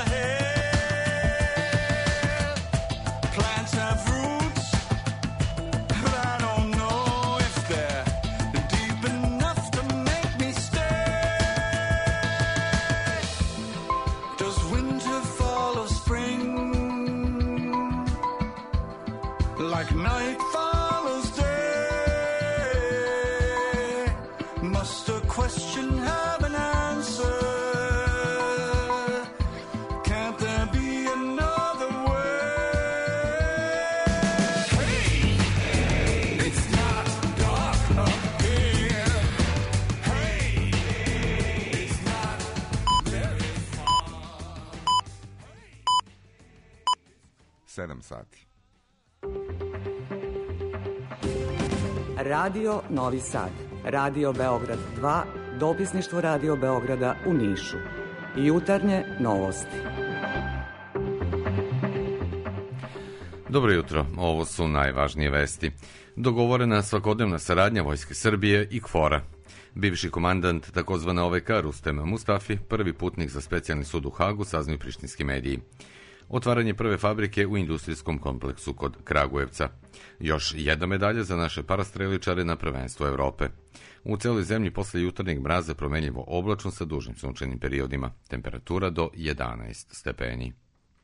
hair? Plants have roots, but I don't know if they're deep enough to make me stay. Does winter follow spring? Like night follows day? Must a question have an answer? Can't there be another way? Hey, it's not dark up here. Hey, it's not very far. sedam sati. Radio Novi Sad, Radio Beograd dva, dopisništvo Radio Beograda u Nišu. Jutarnje novosti. Dobro jutro, ovo su najvažnije vesti. Dogovorena svakodnevna saradnja Vojske Srbije i KFOR-a. Bivši komandant takozvane O V K Rustem Mustafi, prvi putnik za specijalni sud u Hagu, saznaju prištinski mediji. Otvaranje prve fabrike u industrijskom kompleksu kod Kragujevca. Još jedna medalja za naše parastreličare na prvenstvu Evrope. U celoj zemlji posle jutarnjeg mraza promenljivo oblačno sa dužim sunčanim periodima. Temperatura do jedanaest stepeni.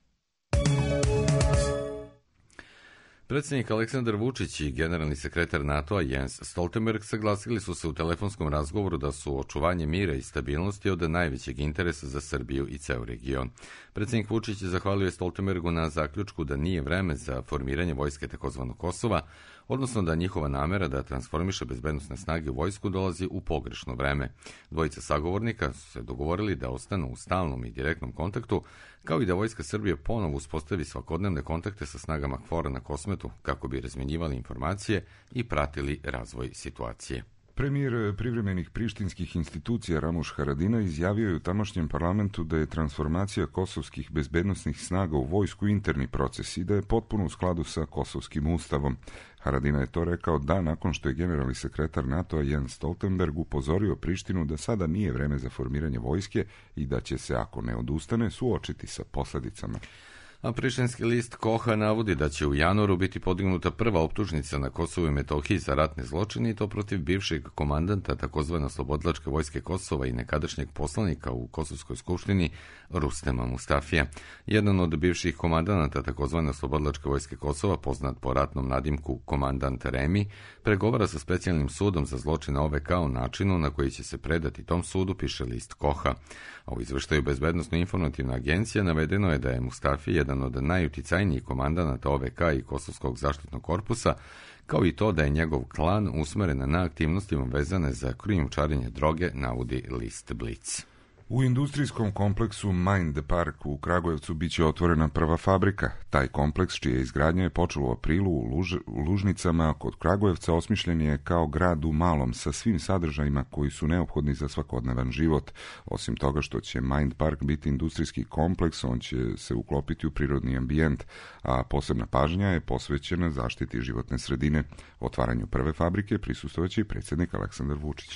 Predsjednik Aleksandar Vučić i generalni sekretar NATO-a Jens Stoltenberg saglasili su se u telefonskom razgovoru da su očuvanje mira i stabilnosti od najvećeg interesa za Srbiju i ceo region. Predsjednik Vučić zahvalio je Stoltenbergu na zaključku da nije vreme za formiranje vojske takozvanog Kosova, odnosno da njihova namera da transformiše bezbednosne snage u vojsku dolazi u pogrešno vreme. Dvojica sagovornika su se dogovorili da ostanu u stalnom i direktnom kontaktu, kao i da Vojska Srbije ponovo uspostavi svakodnevne kontakte sa snagama KFOR-a na Kosmetu kako bi razmjenjivali informacije i pratili razvoj situacije. Premijer privremenih prištinskih institucija Ramuš Haradinaj izjavio je u tamošnjem parlamentu da je transformacija kosovskih bezbednosnih snaga u vojsku interni proces i da je potpuno u skladu sa kosovskim ustavom. Haradinaj je to rekao dan nakon što je generalni sekretar NATO-a Jens Stoltenberg upozorio Prištinu da sada nije vreme za formiranje vojske i da će se, ako ne odustane, suočiti sa posledicama. A prištinski list Koha navodi da će u januaru biti podignuta prva optužnica na Kosovu i Metohiji za ratne zločine i to protiv bivšeg komandanta takozvane Oslobodilačke vojske Kosova i nekadašnjeg poslanika u Kosovskoj skupštini Rustema Mustafija. Jedan od bivših komandanata takozvane Oslobodilačke vojske Kosova, poznat po ratnom nadimku komandant Remi, pregovara sa specijalnim sudom za zločine O V K o načinu na koji će se predati tom sudu, piše list Koha. A u izveštaju Bezbednosno-informativna agencija navedeno je da je Mustafi jedan od najuticajnijih komandanata O V K i Kosovskog zaštitnog korpusa, kao i to da je njegov klan usmeren na aktivnostima vezane za krijumčarenje droge, navodi list Blic. U industrijskom kompleksu Mind Park u Kragujevcu biće otvorena prva fabrika. Taj kompleks, čije izgradnja je počelo u aprilu u, Luž, u Lužnicama kod Kragujevca, osmišljen je kao grad u malom sa svim sadržajima koji su neophodni za svakodnevan život. Osim toga što će Mind Park biti industrijski kompleks, on će se uklopiti u prirodni ambijent, a posebna pažnja je posvećena zaštiti životne sredine. Otvaranju prve fabrike prisustvovaće i predsjednik Aleksandar Vučić.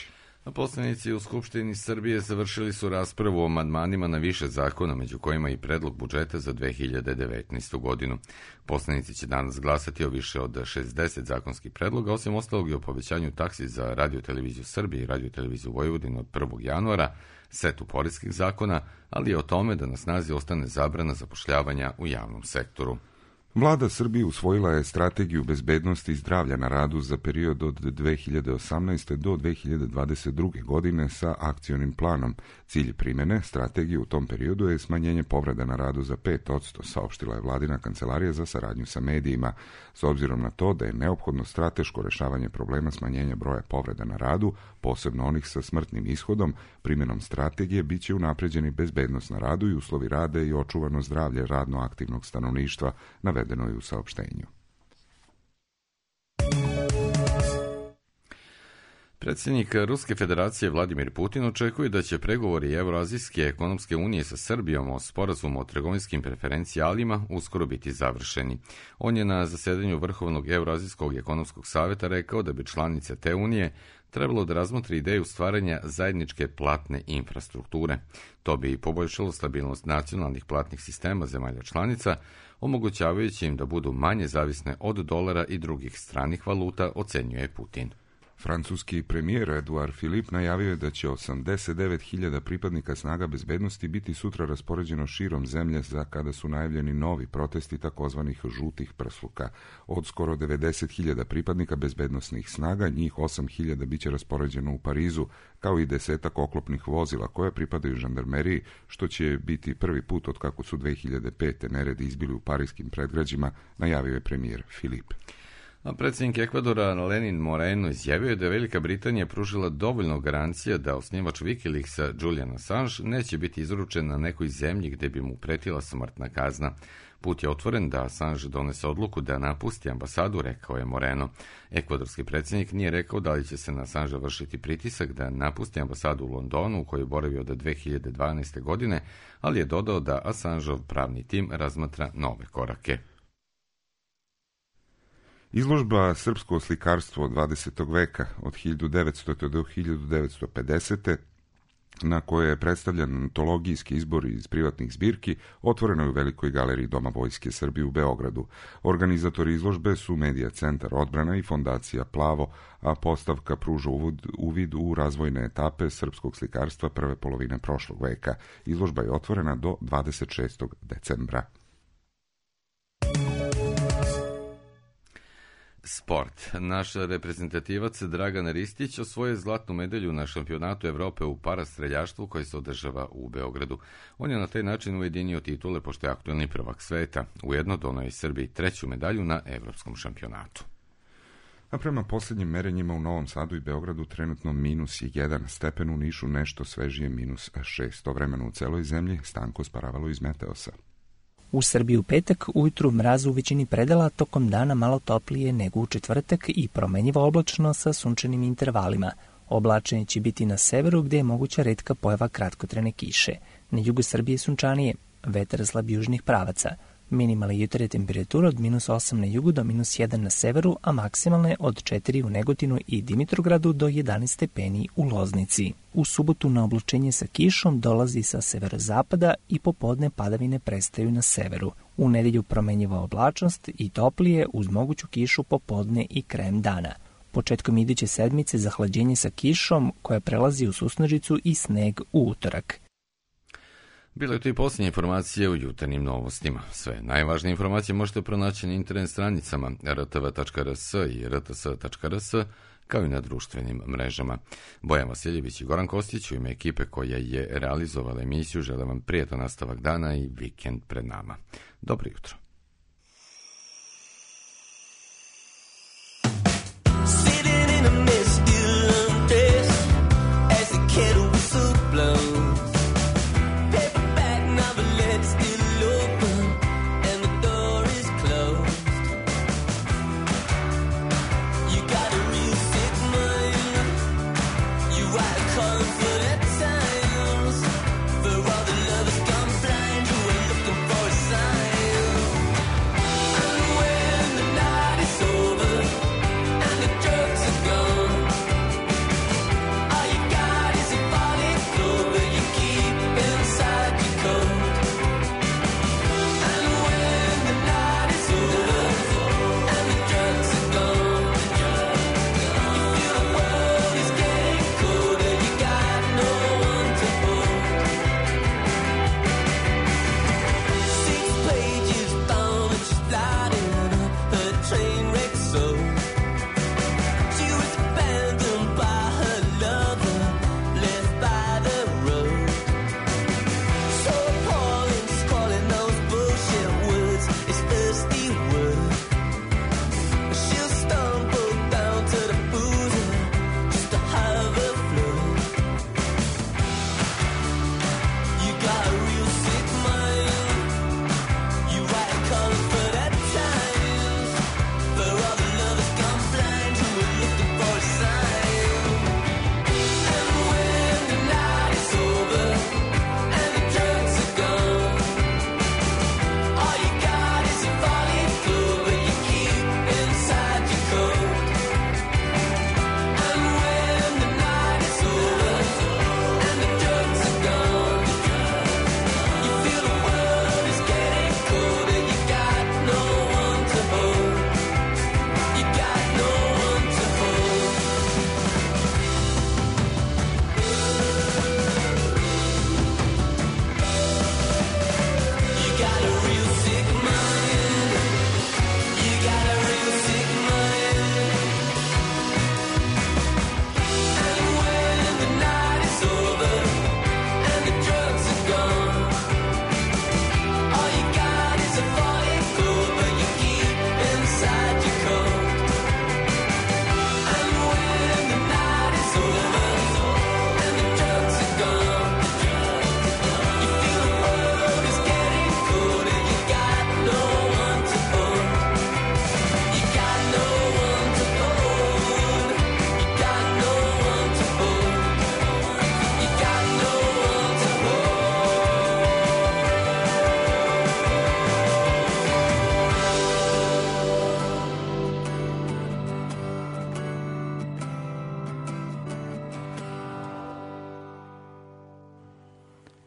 Poslanici u Skupštini Srbije završili su raspravu o amandmanima na više zakona, među kojima i predlog budžeta za dve hiljade devetnaestu. godinu. Poslanici će danas glasati o više od šezdeset zakonskih predloga, osim ostalog i o povećanju taksi za Radio televiziju Srbije i Radio televiziju Vojvodine od prvog januara, setu poreskih zakona, ali i o tome da na snazi ostane zabrana zapošljavanja u javnom sektoru. Vlada Srbije usvojila je strategiju bezbednosti i zdravlja na radu za period od dve hiljade osamnaeste. do dve hiljade dvadeset druge. godine sa akcionim planom. Cilj primene strategije u tom periodu je smanjenje povreda na radu za pet posto, saopštila je vladina kancelarija za saradnju sa medijima. S obzirom na to da je neophodno strateško rešavanje problema smanjenja broja povreda na radu, posebno onih sa smrtnim ishodom, primjenom strategije biće unapređeni bezbednost na radu i uslovi rada i očuvano zdravlje radno aktivnog stanovništva, navedeno je u saopštenju. Predsjednik Ruske federacije Vladimir Putin očekuje da će pregovori Evroazijske ekonomske unije sa Srbijom o sporazumu o trgovinskim preferencijalima uskoro biti završeni. On je na zasedanju Vrhovnog Evroazijskog ekonomskog saveta rekao da bi članice te unije trebalo da razmotri ideju stvaranja zajedničke platne infrastrukture. To bi poboljšalo stabilnost nacionalnih platnih sistema zemalja članica, omogućavajući im da budu manje zavisne od dolara i drugih stranih valuta, ocenjuje Putin. Francuski premijer Edouard Philippe najavio je da će osamdeset devet hiljada pripadnika snaga bezbednosti biti sutra raspoređeno širom zemlje za kada su najavljeni novi protesti takozvanih žutih prsluka. Od skoro devedeset hiljada pripadnika bezbednosnih snaga, njih osam hiljada biće raspoređeno u Parizu, kao i desetak oklopnih vozila koje pripadaju žandarmeriji, što će biti prvi put od kako su dve hiljade pete neredi izbili u parijskim predgrađima, najavio je premijer Philippe. A predsjednik Ekvadora Lenin Moreno izjavio je da je Velika Britanija pružila dovoljno garancija da osnivač Wikileaksa Julian Assange neće biti izručen na nekoj zemlji gde bi mu pretila smrtna kazna. Put je otvoren da Assange donese odluku da napusti ambasadu, rekao je Moreno. Ekvadorski predsjednik nije rekao da li će se na Assange vršiti pritisak da napusti ambasadu u Londonu u kojoj je boravio od dve hiljade dvanaeste. godine, ali je dodao da Assangeov pravni tim razmatra nove korake. Izložba Srpsko slikarstvo dvadesetog veka od hiljadu devetstote. do hiljadu devetsto pedesete. na kojoj je predstavljan antologijski izbor iz privatnih zbirki, otvoreno je u Velikoj galeriji Doma Vojske Srbije u Beogradu. Organizatori izložbe su Medija centar Odbrana i Fondacija Plavo, a postavka pruža uvid u razvojne etape srpskog slikarstva prve polovine prošlog veka. Izložba je otvorena do dvadeset šestog decembra. Sport. Naš reprezentativac Dragan Ristić osvojio zlatnu medalju na šampionatu Evrope u parastreljaštvu koji se održava u Beogradu. On je na taj način ujedinio titule pošto je aktuelni prvak sveta. Ujedno doneo je Srbiji treću medalju na evropskom šampionatu. A prema posljednjim merenjima u Novom Sadu i Beogradu trenutno minus je jedan stepen, u Nišu nešto svežije minus šest. To vremeno u celoj zemlji Stanko Sparavalo iz Meteosa. U Srbiji u petak ujutru mraz u većini predela, tokom dana malo toplije nego u četvrtak i promenjivo oblačno sa sunčanim intervalima. Oblačenje će biti na severu gde je moguća retka pojava kratkotrajne kiše. Na jugu Srbije sunčanije, vetar slab južnih pravaca. Minimalne jutarnje temperature od minus osam na jugu do minus jedan na severu, a maksimalne od četiri u Negotinu i Dimitrovgradu do jedanaest stepeni u Loznici. U subotu na oblačenje sa kišom dolazi sa severozapada i popodne padavine prestaju na severu. U nedelju promenjiva oblačnost i toplije uz moguću kišu popodne i krajem dana. Početkom iduće sedmice zahlađenje sa kišom koja prelazi u susnežicu i sneg u utorak. Bilo je to i posljednje informacije u jutarnjim novostima. Sve najvažnije informacije možete pronaći na internet stranicama r t v tačka r s i r t s tačka r s, kao i na društvenim mrežama. Bojan Vasiljević i Goran Kostić u ime ekipe koja je realizovala emisiju žele vam prijatan nastavak dana i vikend pred nama. Dobro jutro. For all the lovers gone blind who are looking for a sign.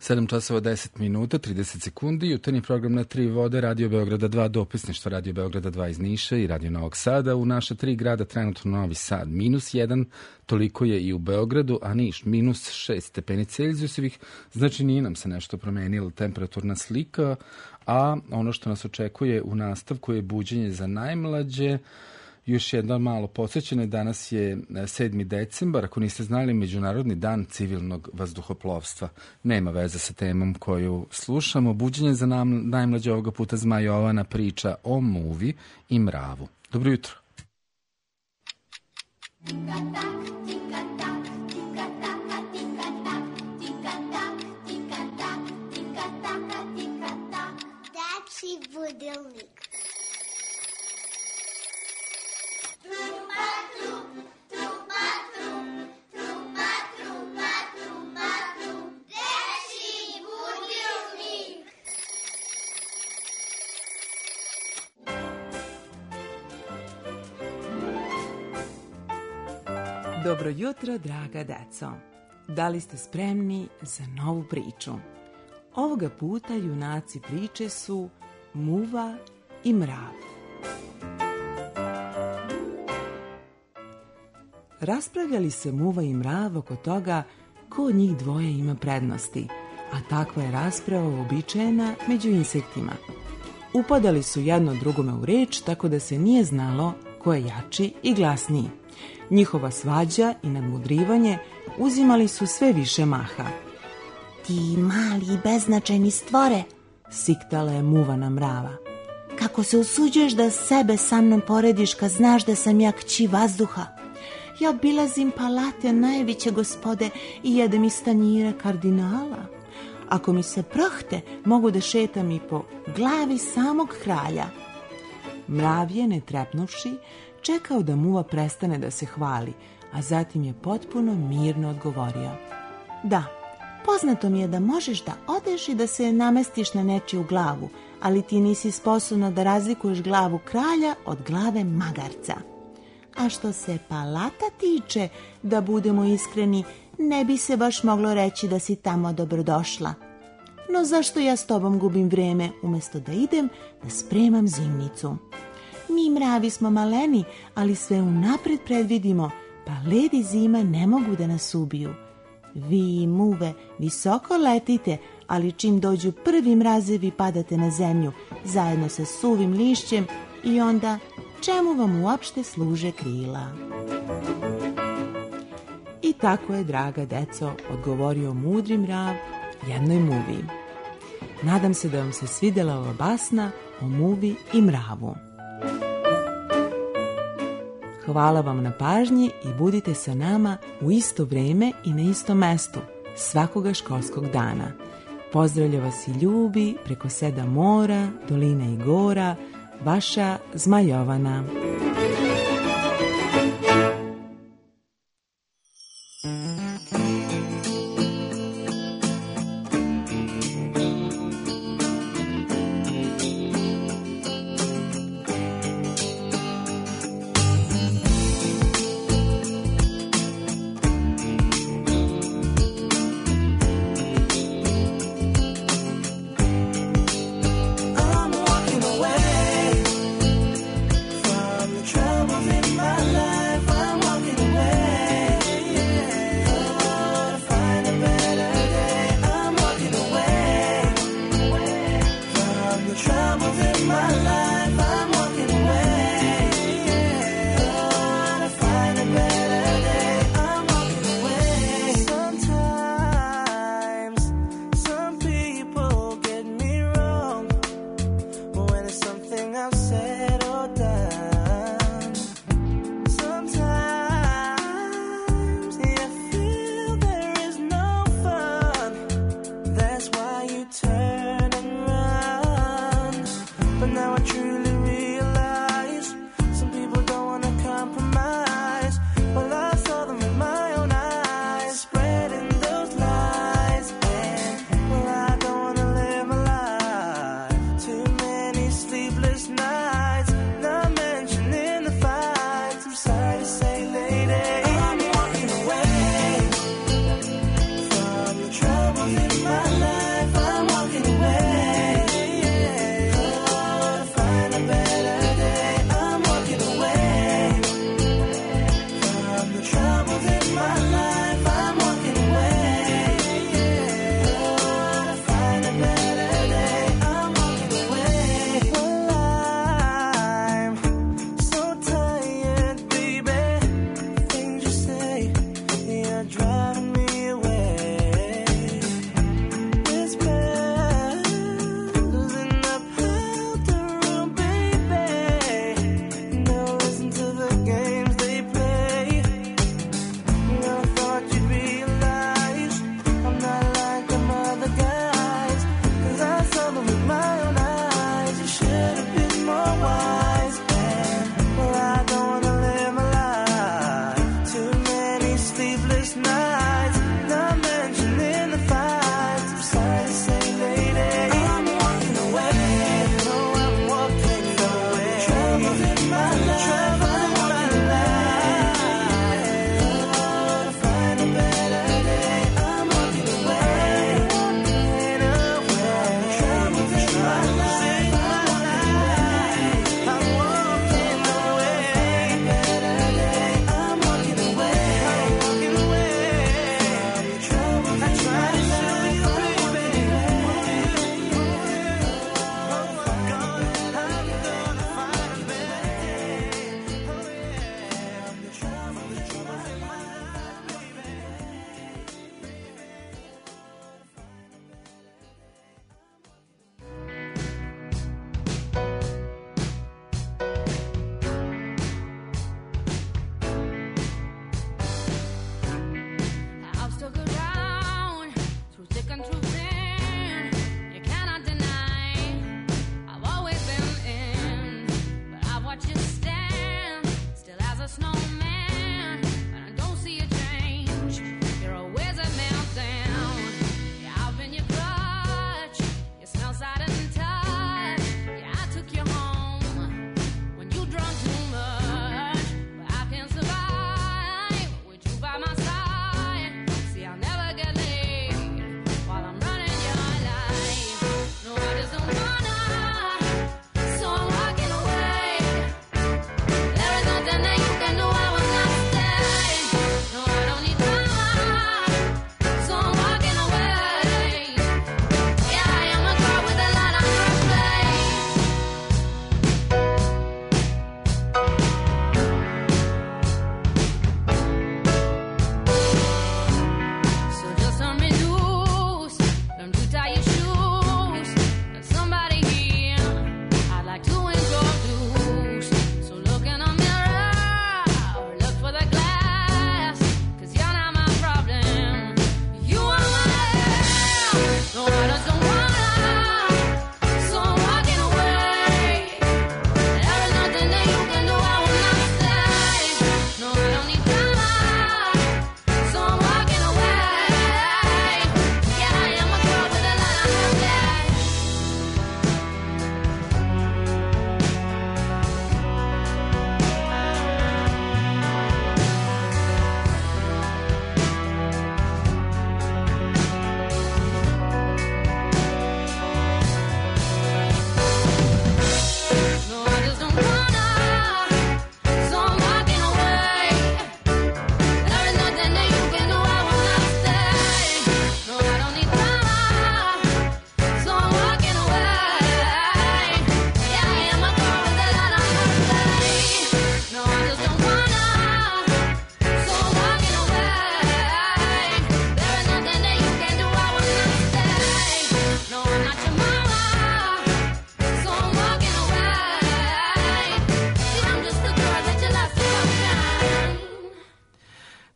sedam časova deset minuta, trideset sekundi, jutarnji program na tri vode, Radio Beograda dva, dopisništvo Radio Beograda dva iz Niša i Radio Novog Sada. U naša tri grada trenutno Novi Sad minus jedan, toliko je i u Beogradu, a Niš minus šest stepeni Celzijusovih, znači nije nam se nešto promenila temperaturna slika, a ono što nas očekuje u nastavku je buđenje za najmlađe. Još jedno malo podsjećanje, danas je sedmi decembar, ako niste znali, Međunarodni dan civilnog vazduhoplovstva. Nema veze sa temom koju slušamo. Buđenje za nam, najmlađe ovoga puta Zmaj Jovana priča o muvi i mravu. Dobro jutro. Dečji budilnik. Dobro jutro, draga deco. Da li ste spremni za novu priču? Ovoga puta junaci priče su Muva i mrav. Raspravljali se Muva i mrav oko toga ko od njih dvoje ima prednosti, a takva je rasprava uobičajena među insektima. Upadali su jedno drugome u reč, tako da se nije znalo ko je jači i glasniji. Njihova svađa i nadmudrivanje uzimali su sve više maha. Ti mali i beznačajni stvore, siktala je Muva na mrava. Kako se usuđuješ da sebe sa mnom porediš kad znaš da sam ja kći vazduha? Ja obilazim palate najveće gospode i jedem iz tanjira kardinala. Ako mi se prohte, mogu da šetam i po glavi samog kralja. Mrav je, ne trepnuvši, čekao da Muva prestane da se hvali, a zatim je potpuno mirno odgovorio. Da, poznato mi je da možeš da odeš i da se namestiš na nečiju glavu, ali ti nisi sposobna da razlikuješ glavu kralja od glave magarca. A što se palata tiče, da budemo iskreni, ne bi se baš moglo reći da si tamo dobrodošla. No zašto ja s tobom gubim vreme, umjesto da idem da spremam zimnicu? Mi mravi smo maleni, ali sve unapred predvidimo, pa led i zima ne mogu da nas ubiju. Vi, muve, visoko letite, ali čim dođu prvi mrazevi padate na zemlju, zajedno sa suvim lišćem i onda čemu vam uopšte služe krila? I tako je, draga deco, odgovorio mudri mrav jednoj muvi. Nadam se da vam se svidjela ova basna o Muvi i mravu. Hvala vam na pažnji i budite sa nama u isto vrijeme i na istom mestu svakoga školskog dana. Pozdravlja vas i ljubi preko sedam mora, dolina i gora, vaša Zmaj Jovana. my life.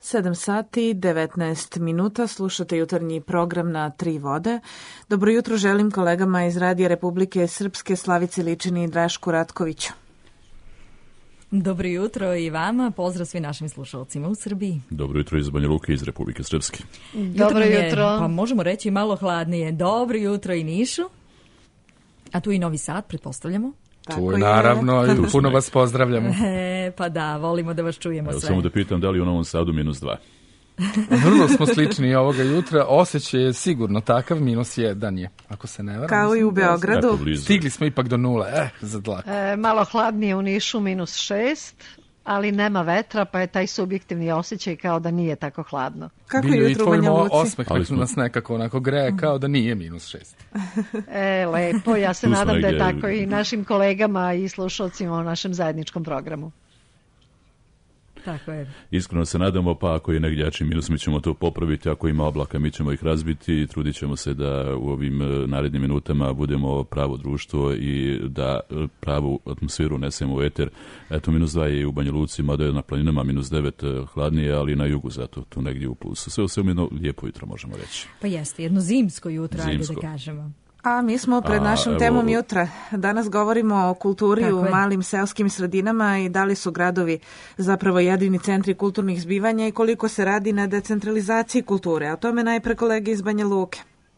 sedam sati i devetnaest minuta, slušate jutarnji program na Tri vode. Dobro jutro želim kolegama iz Radija Republike Srpske, Slavici Ličini i Drašku Ratkoviću. Dobro jutro i vama, pozdrav svim našim slušalcima u Srbiji. Dobro jutro iz Banja Luke iz Republike Srpske. Dobro je, jutro. Pa možemo reći malo hladnije. Dobro jutro i Nišu. A tu i Novi Sad, pretpostavljamo. Tu naravno, i puno vas pozdravljamo. E, pa da, volimo da vas čujemo Evo, sve. samo da pitam da li u Novom Sadu minus dva. Vrlo smo slični i ovoga jutra, osjećaj je sigurno takav, minus jedan je, ako se ne varam. Kao i u Beogradu. Stigli smo ipak do nule, eh, za dlak. E, malo hladnije u Nišu, minus šest, ali nema vetra, pa je taj subjektivni osjećaj kao da nije tako hladno. Kako Bio je i jutro u tvoj Banja mo- Luci? osmeh smo... nas nekako onako greje kao da nije minus šest. E, lepo, ja se Tu smo nadam da je negdje- tako i našim kolegama i slušalcima u našem zajedničkom programu. Tako je. Iskreno se nadamo, pa ako je negdje jači minus, mi ćemo to popraviti, ako ima oblaka, mi ćemo ih razbiti i trudit ćemo se da u ovim e, narednim minutama budemo pravo društvo i da e, pravu atmosferu nesemo u eter. Eto, minus dva je i u Banja Luci, mada je na planinama minus devet e, hladnije, ali na jugu zato, tu negdje u plusu. Sve u svemu jedno lijepo jutro, možemo reći. Pa jeste, jedno zimsko jutro, ajde Zimsko. da kažemo. A mi smo pred A, našom evo- temom jutra. Danas govorimo o kulturi Tako u je. malim seoskim sredinama i da li su gradovi zapravo jedini centri kulturnih zbivanja i koliko se radi na decentralizaciji kulture. O tome najpre kolege iz Banja Luke.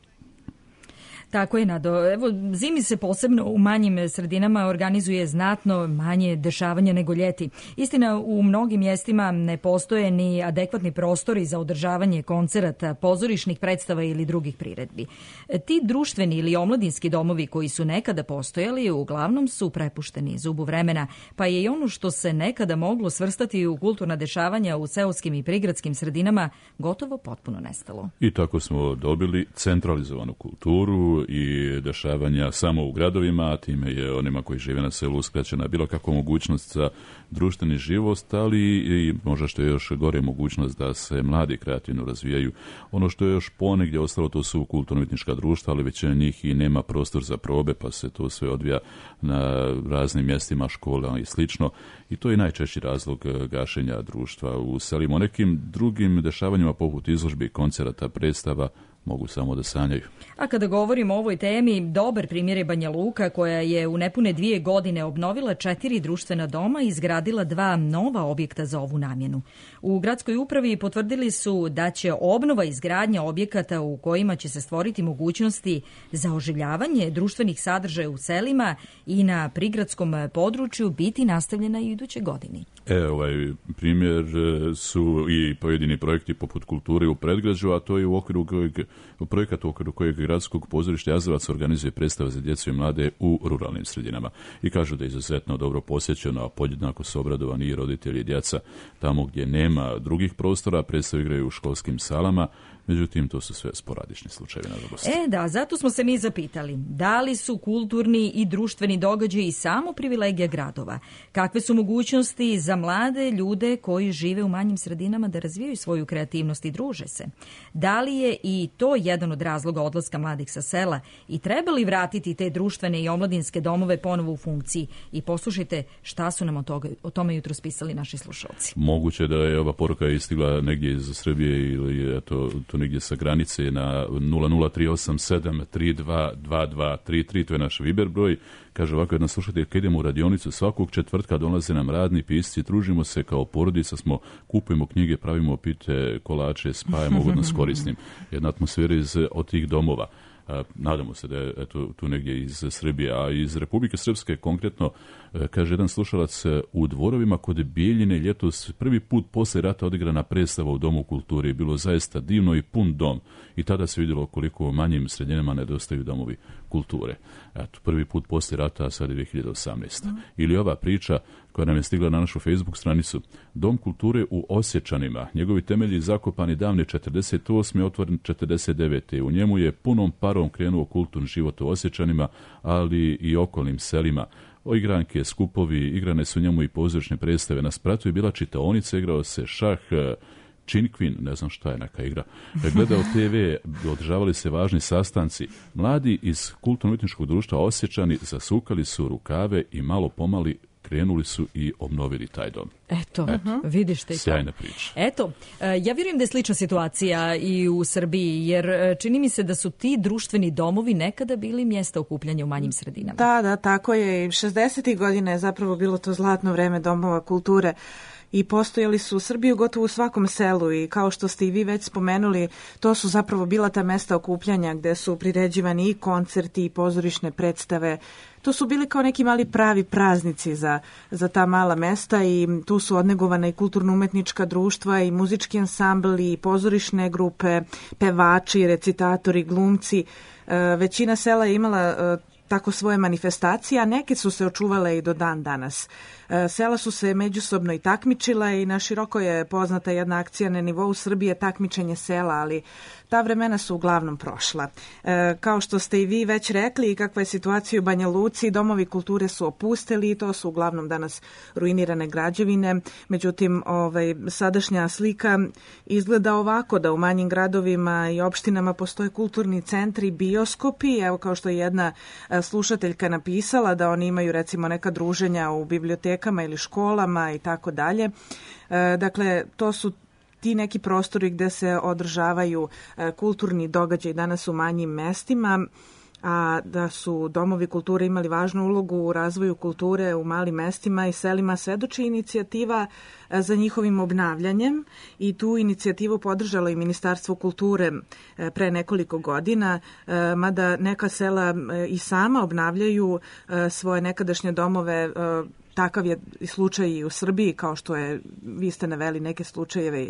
Tako je, Nado. Evo, zimi se posebno u manjim sredinama organizuje znatno manje dešavanja nego ljeti. Istina, u mnogim mjestima ne postoje ni adekvatni prostori za održavanje koncerata, pozorišnih predstava ili drugih priredbi. Ti društveni ili omladinski domovi koji su nekada postojali uglavnom su prepušteni zubu vremena, pa je i ono što se nekada moglo svrstati u kulturna dešavanja u seoskim i prigradskim sredinama gotovo potpuno nestalo. I tako smo dobili centralizovanu kulturu i dešavanja samo u gradovima, a time je onima koji žive na selu uskraćena bilo kakva mogućnost za društveni život, ali i možda što je još gore mogućnost da se mladi kreativno razvijaju. Ono što je još ponegdje ostalo, to su kulturno-umjetnička društva, ali većina njih i nema prostor za probe, pa se to sve odvija na raznim mjestima, škola i slično. I to je najčešći razlog e, gašenja društva u selima. O nekim drugim dešavanjima poput izložbi, koncerata, predstava mogu samo da sanjaju. A kada govorimo o ovoj temi, dobar primjer je Banja Luka koja je u nepune dvije godine obnovila četiri društvena doma i izgradila dva nova objekta za ovu namjenu. U gradskoj upravi potvrdili su da će obnova izgradnja objekata u kojima će se stvoriti mogućnosti za oživljavanje društvenih sadržaja u selima i na prigradskom području biti nastavljena i u idućoj godini. E, ovaj primjer e, su i pojedini projekti poput kulture u predgrađu, a to je u okviru kojeg, projekat u okviru kojeg gradskog pozorišta Jazavac organizuje predstave za djecu i mlade u ruralnim sredinama. I kažu da je izuzetno dobro posjećeno, a podjednako su obradovani i roditelji i djeca. Tamo gdje nema drugih prostora, predstave igraju u školskim salama, međutim, to su sve sporadični slučajevi, nažalost. E da, zato smo se mi zapitali, da li su kulturni i društveni događaji samo privilegija gradova? Kakve su mogućnosti za mlade ljude koji žive u manjim sredinama da razvijaju svoju kreativnost i druže se? Da li je i to jedan od razloga odlaska mladih sa sela i treba li vratiti te društvene i omladinske domove ponovo u funkciji? I poslušajte šta su nam o, toga, o tome jutro spisali naši slušalci. Moguće da je ova poruka istigla negdje iz Srbije ili eto, tu negdje sa granice na nula nula tri osam sedam tri dva dva dva tri tri, to je naš Viber broj. Kaže ovako jedna slušatelj, kad idemo u radionicu svakog četvrtka dolaze nam radni pisci, družimo se kao porodica, smo, kupujemo knjige, pravimo pite, kolače, spajamo ugodno s korisnim. Jedna atmosfera iz od tih domova. A, nadamo se da je eto, tu negdje iz Srbije, a iz Republike Srpske konkretno, kaže jedan slušalac, u Dvorovima kod Bijeljine ljetos prvi put posle rata odigrana predstava u Domu kulture je bilo zaista divno i pun dom i tada se vidjelo koliko u manjim sredinama nedostaju domovi kulture. Eto, prvi put posle rata, a sad je dvije hiljade osamnaesta. Mm. Ili ova priča koja nam je stigla na našu Facebook stranicu. Dom kulture u Osječanima. Njegovi temelji zakopani davne četrdeset osme otvoren četrdeset devete U njemu je punom parom krenuo kulturni život u Osječanima, ali i okolnim selima. O igranke, skupovi, igrane su njemu i pozorišne predstave. Na spratu je bila čitaonica, igrao se šah, Činkvin, ne znam šta je neka igra. Gledao te ve, održavali se važni sastanci. Mladi iz kulturno-umjetničkog društva Osječani zasukali su rukave i malo pomali krenuli su i obnovili taj dom. Eto, Eto. vidiš te i to. Sjajna priča. Eto, e, ja vjerujem da je slična situacija i u Srbiji, jer e, čini mi se da su ti društveni domovi nekada bili mjesta okupljanja u manjim sredinama. Da, da, tako je. šezdesetih godina je zapravo bilo to zlatno vreme domova kulture i postojali su u Srbiji gotovo u svakom selu i kao što ste i vi već spomenuli, to su zapravo bila ta mesta okupljanja gde su priređivani i koncerti i pozorišne predstave. To su bili kao neki mali pravi praznici za, za ta mala mesta i tu su odnegovana i kulturno-umetnička društva i muzički ansambli i pozorišne grupe, pevači, recitatori, glumci. E, većina sela je imala e, tako svoje manifestacije, a neke su se očuvale i do dan danas. E, sela su se međusobno i takmičila i na široko je poznata jedna akcija na nivou Srbije, takmičenje sela, ali ta vremena su uglavnom prošla. E, kao što ste i vi već rekli i kakva je situacija u Banja Luci, domovi kulture su opusteli i to su uglavnom danas ruinirane građevine. Međutim, ovaj, sadašnja slika izgleda ovako, da u manjim gradovima i opštinama postoje kulturni centri, bioskopi, evo kao što je jedna slušateljka napisala, da oni imaju recimo neka druženja u bibliotekama ili školama i tako dalje. Dakle, to su ti neki prostori gde se održavaju kulturni događaj danas u manjim mestima, a da su domovi kulture imali važnu ulogu u razvoju kulture u malim mestima i selima svedoči inicijativa za njihovim obnavljanjem i tu inicijativu podržalo i Ministarstvo kulture pre nekoliko godina, mada neka sela i sama obnavljaju svoje nekadašnje domove. Takav je slučaj i u Srbiji, kao što je, vi ste naveli neke slučajeve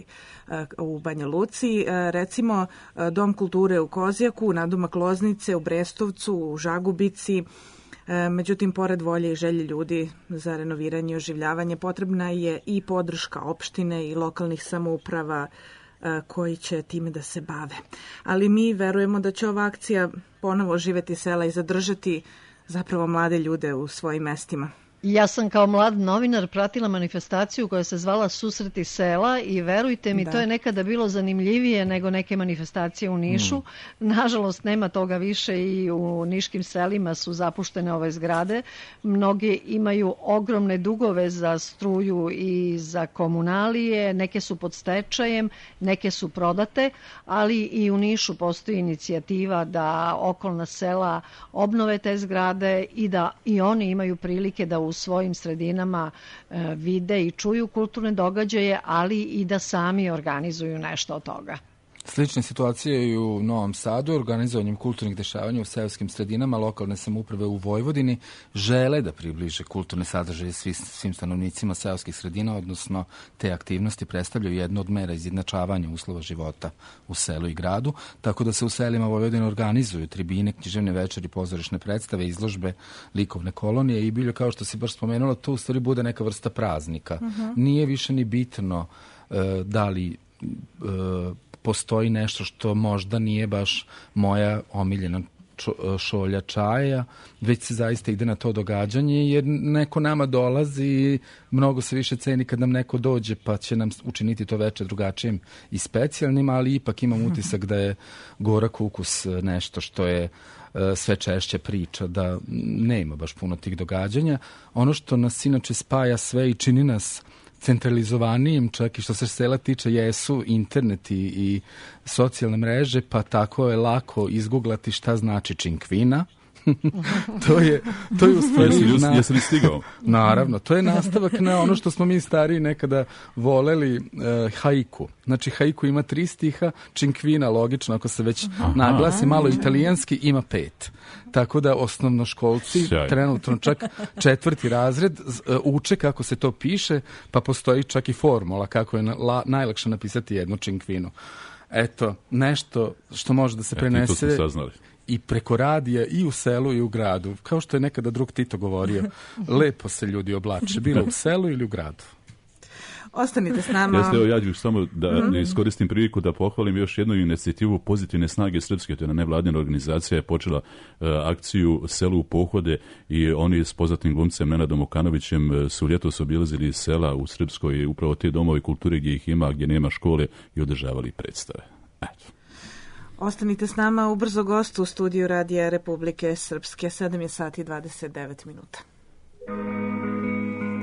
u Banja Luci. Recimo, Dom kulture u Kozjaku, nadomak Loznice, u Brestovcu, u Žagubici. Međutim, pored volje i želje ljudi za renoviranje i oživljavanje, potrebna je i podrška opštine i lokalnih samouprava koji će time da se bave. Ali mi verujemo da će ova akcija ponovo oživeti sela i zadržati zapravo mlade ljude u svojim mestima. Ja sam kao mlad novinar pratila manifestaciju koja se zvala Susreti sela i verujte mi, da. To je nekada bilo zanimljivije nego neke manifestacije u Nišu. Mm. Nažalost, nema toga više i u niškim selima su zapuštene ove zgrade. Mnogi imaju ogromne dugove za struju i za komunalije, neke su pod stečajem, neke su prodate, ali i u Nišu postoji inicijativa da okolna sela obnove te zgrade i da i oni imaju prilike da u u svojim sredinama e, vide i čuju kulturne događaje, ali i da sami organizuju nešto od toga. Slična situacija je i u Novom Sadu. Organizovanjem kulturnih dešavanja u seoskim sredinama lokalne samouprave u Vojvodini žele da približe kulturne sadržaje svim, svim stanovnicima seoskih sredina, odnosno te aktivnosti predstavljaju jednu od mera izjednačavanja uslova života u selu i gradu, tako da se u selima Vojvodine organizuju tribine, književne večeri, pozorišne predstave, izložbe, likovne kolonije i bilje, kao što si baš spomenula, to u stvari bude neka vrsta praznika. Uh-huh. Nije više ni bitno uh, da li uh, postoji nešto što možda nije baš moja omiljena šolja čaja, već se zaista ide na to događanje, jer neko nama dolazi i mnogo se više ceni kad nam neko dođe, pa će nam učiniti to veče drugačijim i specijalnim, ali ipak imam utisak da je gorak ukus nešto što je sve češće priča, da nema baš puno tih događanja. Ono što nas inače spaja sve i čini nas centralizovanijim, čak i što se sela tiče, jesu internet i, i socijalne mreže, pa tako je lako izguglati šta znači činkvina. to je to je u stvari jesi, jesi li stigao? Naravno, to je nastavak na ono što smo mi stariji nekada voleli, uh, haiku. Znači haiku ima tri stiha, činkvina logično ako se već Aha. naglasi, malo italijanski ima pet. Tako da osnovnoškolci Sjaj. trenutno čak četvrti razred uh, uče kako se to piše, pa postoji čak i formula kako je na, la, najlakše napisati jednu činkvinu. Eto, nešto što može da se prenese e, saznali. I preko radija i u selu i u gradu. Kao što je nekada drug Tito govorio, lepo se ljudi oblače, bilo u selu ili u gradu. Ostanite s nama. Jeste, evo, ja ću samo da mm. iskoristim priliku da pohvalim još jednu inicijativu Pozitivne snage srpske, to je nevladina organizacija, je počela uh, akciju Selu u pohode i oni s poznatim glumcem Nenadom Okanovićem uh, su ljetos obilazili sela u Srpskoj, upravo te domove kulture gdje ih ima, gdje nema škole, i održavali predstave. Eto. Ostanite s nama, ubrzo gost u studiju Radija Republike Srpske, sedam je sati i dvadeset devet minuta.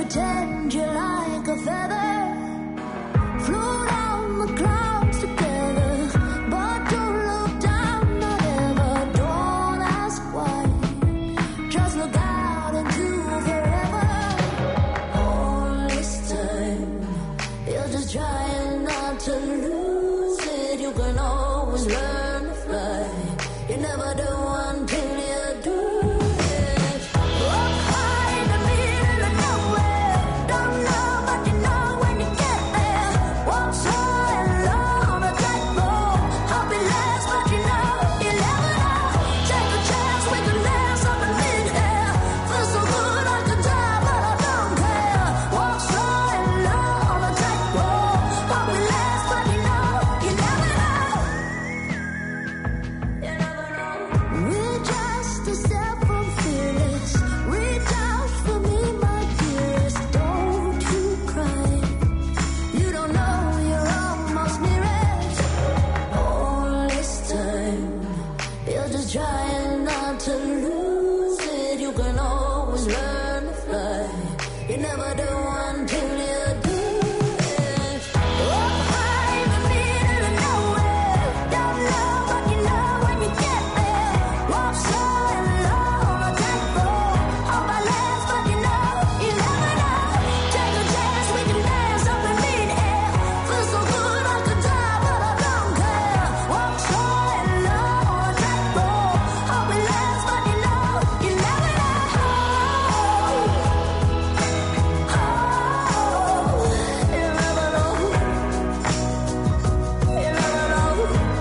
pretend you're like a feather. Float on the clouds together, but don't look down, not ever. Don't ask why, just look out into forever. All this time, you're just trying not to lose it. You can always learn to fly. You never do until you do it. Up high in the middle of nowhere, don't know but you know when you get there. Walk slow and low on a tightrope. Hope it lasts, but you know you never know. Take a chance, we can dance up in mid-air. Feel so good I could die, but I don't care. Walk slow and low on a tightrope. Hope it lasts, but you know you never know. You never know. We're just a step from fearless. Reach out for me, my dearest. Don't you cry. You don't know you're almost near it. All this time, you're just trying not to lose it. You can always learn to fly. You never do until you do it. Up high in the middle of nowhere, don't know but you know when you get there. Walk slow and low on a tightrope. Hope I last, but you know you never know. Take a chance, we can dance up in mid-air. Feel so good I could die, but I don't care. Walk slow and low on a tightrope. Hope it lasts, but you know you never know. You never know. You never know.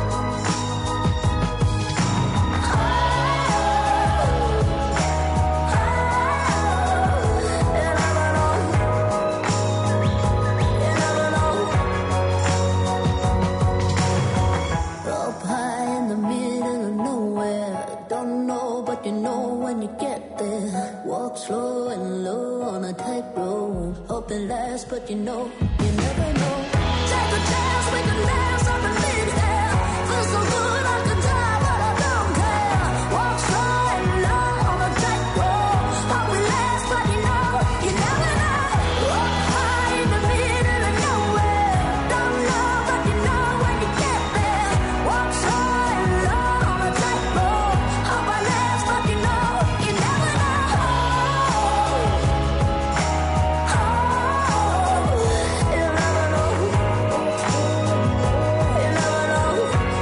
Up high in the middle of nowhere, don't know but you know when you get there. Walk slow and low on a tightrope. Hope it lasts, but you know you never know. Take a chance, we can dance up in mid-air. Feel so good I could die, but I don't care. Walk slow and low on a tightrope. Hope it lasts, but you know you never know. Up high in the middle of nowhere, don't know but you know when you get there. Walk slow and low on a tightrope. Hope I last, but you know you never know. You never know. You never know.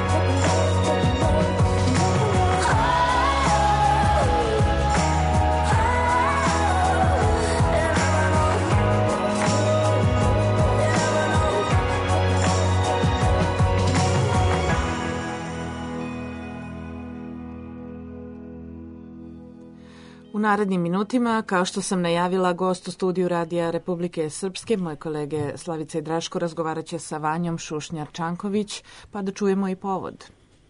U narednim minutima, kao što sam najavila, gost u studiju Radija Republike Srpske, moje kolege Slavica i Draško, razgovarat će sa Vanjom Šušnjar-Čanković, pa da čujemo i povod.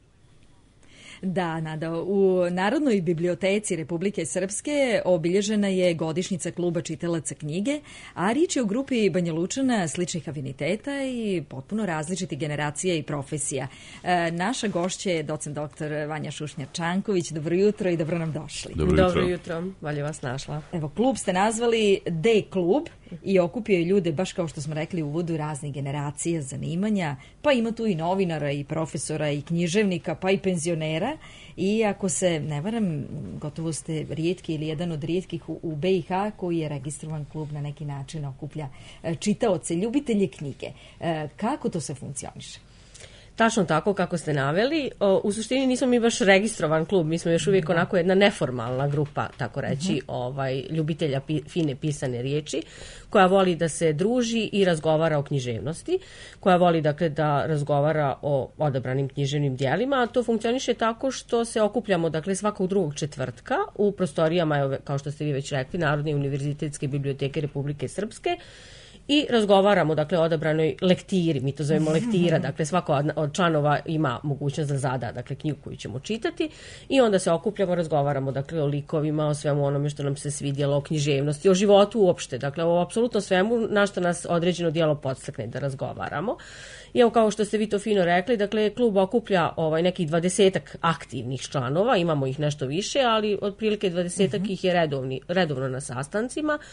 Da, Nada, u Narodnoj biblioteci Republike Srpske obilježena je godišnjica kluba čitalaca knjige, a riječ je o grupi Banja Lučana sličnih afiniteta i potpuno različitih generacija i profesija. E, naša gošća je docent doktor Vanja Šušnjar-Čanković. Dobro jutro i dobro nam došli. Dobro jutro. Dobro jutro, valje vas našla. Evo, klub ste nazvali D klub i okupio je ljude, baš kao što smo rekli u uvodu, raznih generacija, zanimanja, pa ima tu i novinara i profesora i književnika, pa i penzionera. I ako se ne varam, gotovo ste rijetki ili jedan od rijetkih u, u B i H koji je registrovan klub na neki način okuplja e, čitaoce, ljubitelje knjige. E, kako to se funkcioniše? Tačno tako kako ste naveli. O, u suštini nismo mi baš registrovan klub, mi smo još uvijek onako jedna neformalna grupa, tako reći, uh-huh. ovaj, ljubitelja pi, fine pisane riječi, koja voli da se druži i razgovara o književnosti, koja voli dakle da razgovara o odabranim književnim dijelima, a to funkcioniše tako što se okupljamo dakle svakog drugog četvrtka u prostorijama, evo, kao što ste vi već rekli, Narodne univerzitetske biblioteke Republike Srpske, i razgovaramo dakle o odabranoj lektiri, mi to zovemo lektira, dakle svako od članova ima mogućnost da zada dakle knjigu koju ćemo čitati i onda se okupljamo, razgovaramo dakle o likovima, o svemu onome što nam se svidjelo, o književnosti, o životu uopšte, dakle o apsolutno svemu na što nas određeno djelo podstakne da razgovaramo. I evo kao što ste vi to fino rekli, dakle klub okuplja ovaj nekih dvadesetak aktivnih članova, imamo ih nešto više, ali otprilike dvadesetak uh-huh. ih je redovni, redovno na sastancima.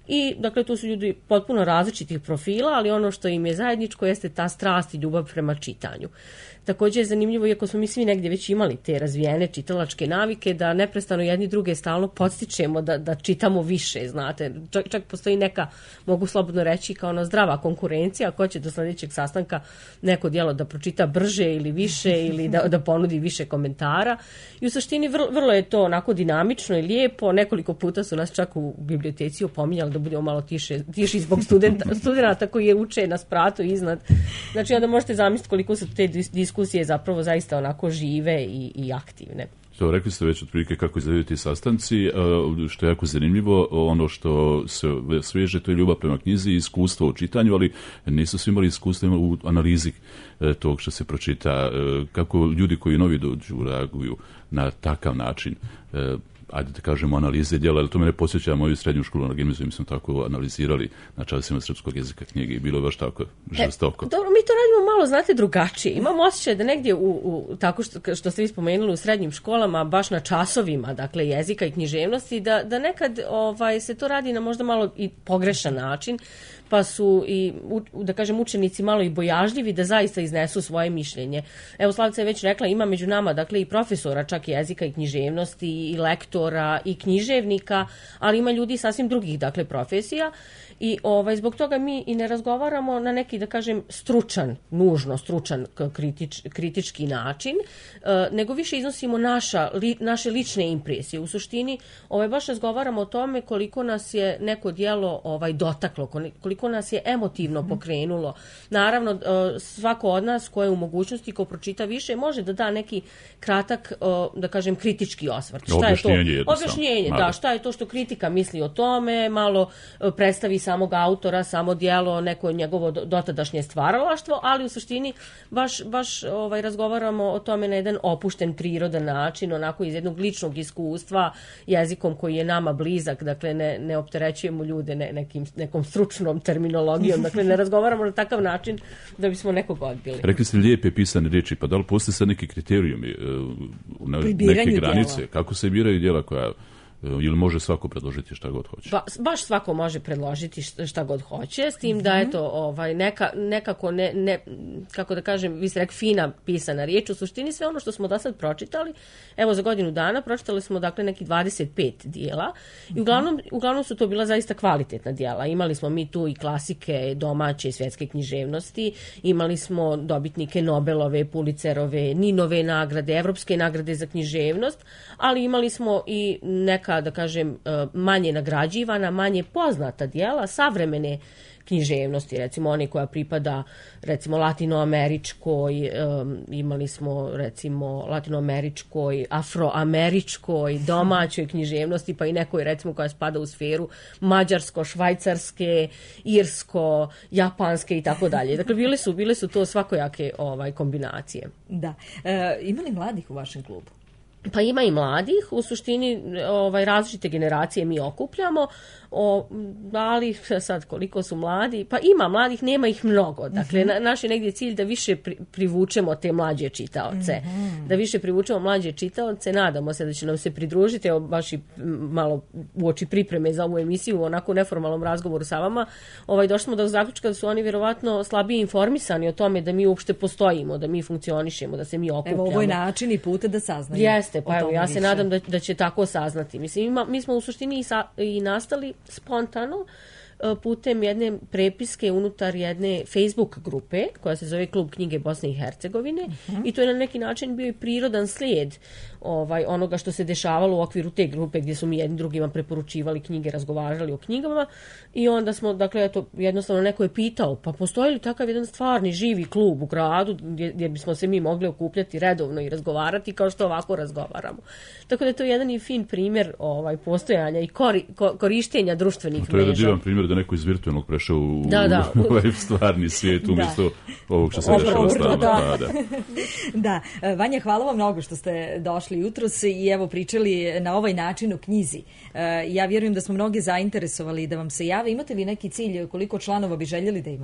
I, dakle, tu su ljudi potpuno različitih profila, ali ono što im je zajedničko jeste ta strast i ljubav prema čitanju. Takođe je zanimljivo, iako smo mi svi negdje već imali te razvijene čitalačke navike, da neprestano jedni druge stalno podstičemo da, da čitamo više, znate. Čak, čak postoji neka, mogu slobodno reći, kao ona zdrava konkurencija, ko će do sljedećeg sastanka neko djelo da pročita brže ili više ili da, da ponudi više komentara. I u suštini vrlo, vrlo je to onako dinamično i lijepo. Nekoliko puta su nas čak u biblioteci opominjali da budemo malo tiše, tiši zbog studenta, studenta koji je uče na spratu iznad. Znači, onda možete zamisliti koliko su te diskusije diskusije zapravo zaista onako žive i, i aktivne. To rekli ste već otprilike kako izgledaju ti sastanci, što je jako zanimljivo, ono što se sveže, to je ljubav prema knjizi i iskustvo u čitanju, ali nisu svi imali iskustva u analizi tog što se pročita, kako ljudi koji novi dođu reaguju na takav način, ajde da kažemo analize djela, ali to mene posjeća moju srednju školu na gimnaziju, mi smo tako analizirali na časima srpskog jezika knjige i bilo je baš tako žestoko. E, dobro, mi to radimo malo, znate, drugačije. Imamo osjećaj da negdje, u, u, tako što, što ste vi spomenuli, u srednjim školama, baš na časovima, dakle, jezika i književnosti, da, da nekad ovaj, se to radi na možda malo i pogrešan način, pa su i, da kažem, učenici malo i bojažljivi da zaista iznesu svoje mišljenje. Evo, Slavica je već rekla, ima među nama, dakle, i profesora čak jezika i književnosti, i lektora, i književnika, ali ima ljudi sasvim drugih, dakle, profesija. I ovaj, zbog toga mi i ne razgovaramo na neki, da kažem, stručan, nužno stručan kritič, kritički način, e, nego više iznosimo naša, li, naše lične impresije. U suštini, ovaj, baš razgovaramo o tome koliko nas je neko djelo ovaj, dotaklo, koliko nas je emotivno pokrenulo. Naravno, e, svako od nas ko je u mogućnosti, ko pročita više, može da da neki kratak, e, da kažem, kritički osvrt. Šta objašnjenje je to? Objašnjenje, da. Šta je to što kritika misli o tome, malo e, predstavi samog autora, samo djelo, neko njegovo dotadašnje stvaralaštvo, ali u suštini baš, baš ovaj, razgovaramo o tome na jedan opušten, prirodan način, onako iz jednog ličnog iskustva, jezikom koji je nama blizak, dakle ne, ne opterećujemo ljude ne, nekim, nekom stručnom terminologijom, dakle ne razgovaramo na takav način da bismo nekog odbili. Rekli ste lijepe pisane riječi, pa da li postoje sad neki kriterijumi, na, neke granice, djela. Kako se biraju djela koja ili može svako predložiti šta god hoće? Ba, baš svako može predložiti šta god hoće, s tim mm-hmm. da eto, ovaj, neka, nekako, ne, ne, kako da kažem, vi ste rekli fina pisana riječ, u suštini sve ono što smo do sad pročitali, evo za godinu dana pročitali smo dakle neki dvadeset pet dijela mm-hmm. i uglavnom, uglavnom su to bila zaista kvalitetna dijela. Imali smo mi tu i klasike domaće i svjetske književnosti, imali smo dobitnike Nobelove, Pulitzerove, Ninove nagrade, Evropske nagrade za književnost, ali imali smo i neka, da kažem, manje nagrađivana, manje poznata dijela savremene književnosti, recimo one koja pripada recimo latinoameričkoj, um, imali smo recimo latinoameričkoj, afroameričkoj, domaćoj književnosti, pa i nekoj recimo koja spada u sferu mađarsko, švajcarske, irsko, japanske i tako dalje. Dakle, bile su, bile su to svakojake ovaj, kombinacije. Da. E, ima li mladih u vašem klubu? Pa ima i mladih, u suštini ovaj, različite generacije mi okupljamo, o, ali sad koliko su mladi, pa ima mladih, nema ih mnogo. Dakle, mm-hmm. na, naš je negdje cilj da više pri, privučemo te mlađe čitaoce. Mm-hmm. Da više privučemo mlađe čitaoce, nadamo se da će nam se pridružiti, evo baš i malo uoči pripreme za ovu emisiju, u onako neformalnom razgovoru sa vama, ovaj, došli smo do zaključka da su oni vjerovatno slabije informisani o tome da mi uopšte postojimo, da mi funkcionišemo, da se mi okupljamo. Evo, ovo je način i put da saznaju. Jeste, pa evo, ja se više. nadam da, da će tako saznati. Mislim, ima, mi smo u suštini i, sa, i nastali spontano putem jedne prepiske unutar jedne Facebook grupe koja se zove Klub knjige Bosne i Hercegovine uh-huh. i to je na neki način bio i prirodan slijed ovaj, onoga što se dešavalo u okviru te grupe gdje su mi jedni drugima preporučivali knjige, razgovarali o knjigama i onda smo, dakle, eto, jednostavno neko je pitao, pa postoji li takav jedan stvarni živi klub u gradu gdje, gdje bismo se mi mogli okupljati redovno i razgovarati kao što ovako razgovaramo. Tako da je to jedan i fin primjer ovaj, postojanja i kori, ko, korištenja društvenih mreža. To je jedan divan primjer da neko iz virtualnog prešao u, da, da. u ovaj stvarni svijet umjesto ovog što se dešava s nama. Da. Da, da. da, Vanja, hvala vam mnogo što ste došli jutros i evo pričali na ovaj način o knjizi. Ja vjerujem da smo mnoge zainteresovali da vam se jave. Imate li neki cilj, koliko članova bi željeli da imate?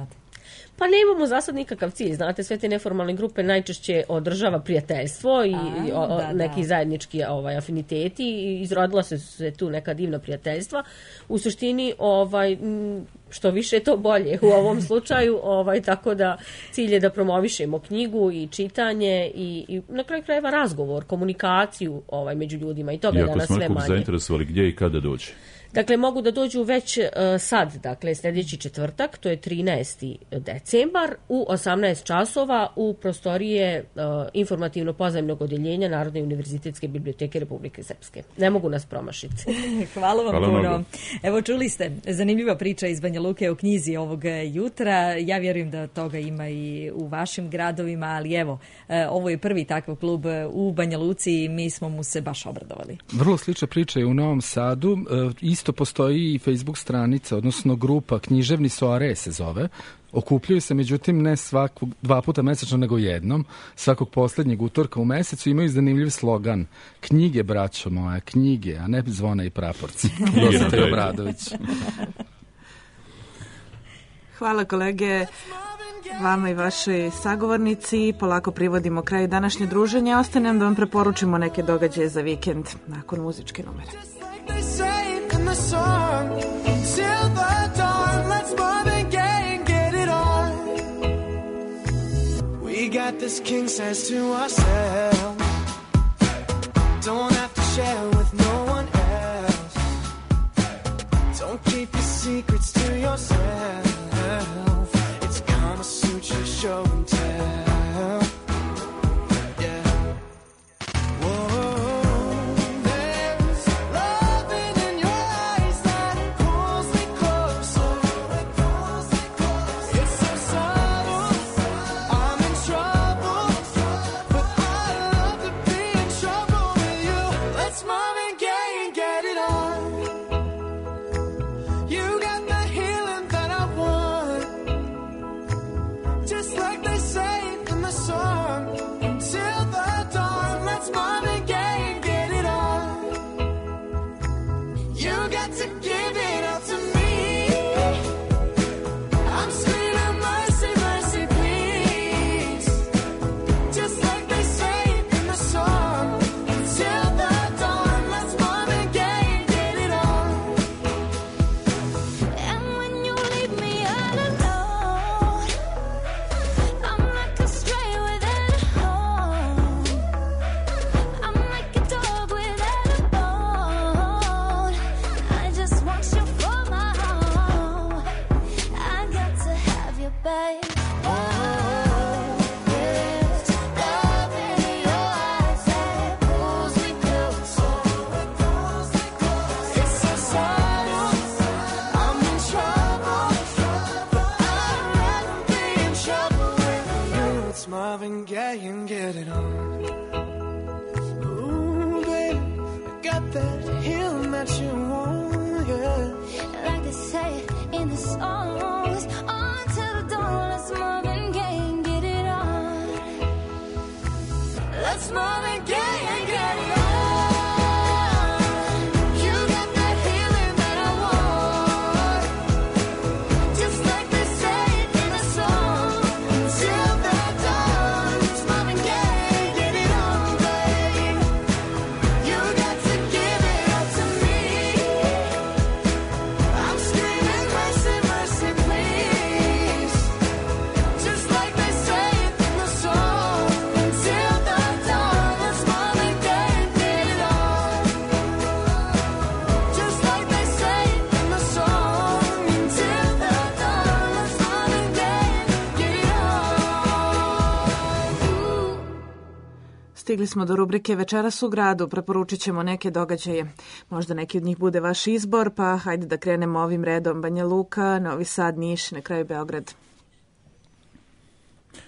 Pa nemamo za sad nikakav cilj, znate, sve te neformalne grupe najčešće održava prijateljstvo i, A, i o, o, da, neki da. zajednički ovaj, afiniteti i izrodila se, se tu neka divna prijateljstva. U suštini, ovaj, m, što više to bolje u ovom slučaju, ovaj, tako da cilj je da promovišemo knjigu i čitanje i, i na kraju krajeva razgovor, komunikaciju ovaj, među ljudima i toga I je ako danas smo sve nekog manje. zainteresovali, gdje i kada doći? Dakle, mogu da dođu već uh, sad, dakle, sljedeći četvrtak, to je trinaesti decembar, u osamnaest časova u prostorije uh, informativno pozajemnog odjeljenja Narodne univerzitetske biblioteke Republike Srpske. Ne mogu nas promašiti. Hvala vam Hvala puno. mnogo. Evo, čuli ste, zanimljiva priča iz Banja Luke o knjizi ovog jutra. Ja vjerujem da toga ima i u vašim gradovima, ali evo, ovo je prvi takav klub u Banja Luci i mi smo mu se baš obradovali. Vrlo slična priča je u Novom Sadu. E, isto postoji i Facebook stranica, odnosno grupa Književni soare se zove. Okupljaju se, međutim, ne svakog, dva puta mesečno, nego jednom. Svakog posljednjeg utorka u mesecu imaju zanimljiv slogan. Knjige, braćo moja, knjige, a ne zvona i praporci. Dositej Obradović. Hvala kolege, vama i vaši sagovornici. Polako privodimo kraju današnje druženje. Ostanem da vam preporučimo neke događaje za vikend nakon muzičke numere. They say in the song, till the dawn, let's Marvin Gaye and get it on. We got this king size to ourselves. Don't have to share with no one else. Don't keep your secrets to yourself. It's Kama Sutra show and tell. Yeah. Whoa. Marvin Gaye and get it on. Ooh, baby, I got that healing that you want, yeah. Like they say in the songs, until the dawn, let's Marvin Gaye and get it on. Let's Marvin Gaye and get it on. Stigli smo do rubrike Večeras u gradu, preporučit ćemo neke događaje. Možda neki od njih bude vaš izbor, pa hajde da krenemo ovim redom. Banja Luka, Novi Sad, Niš, na kraju Beograd.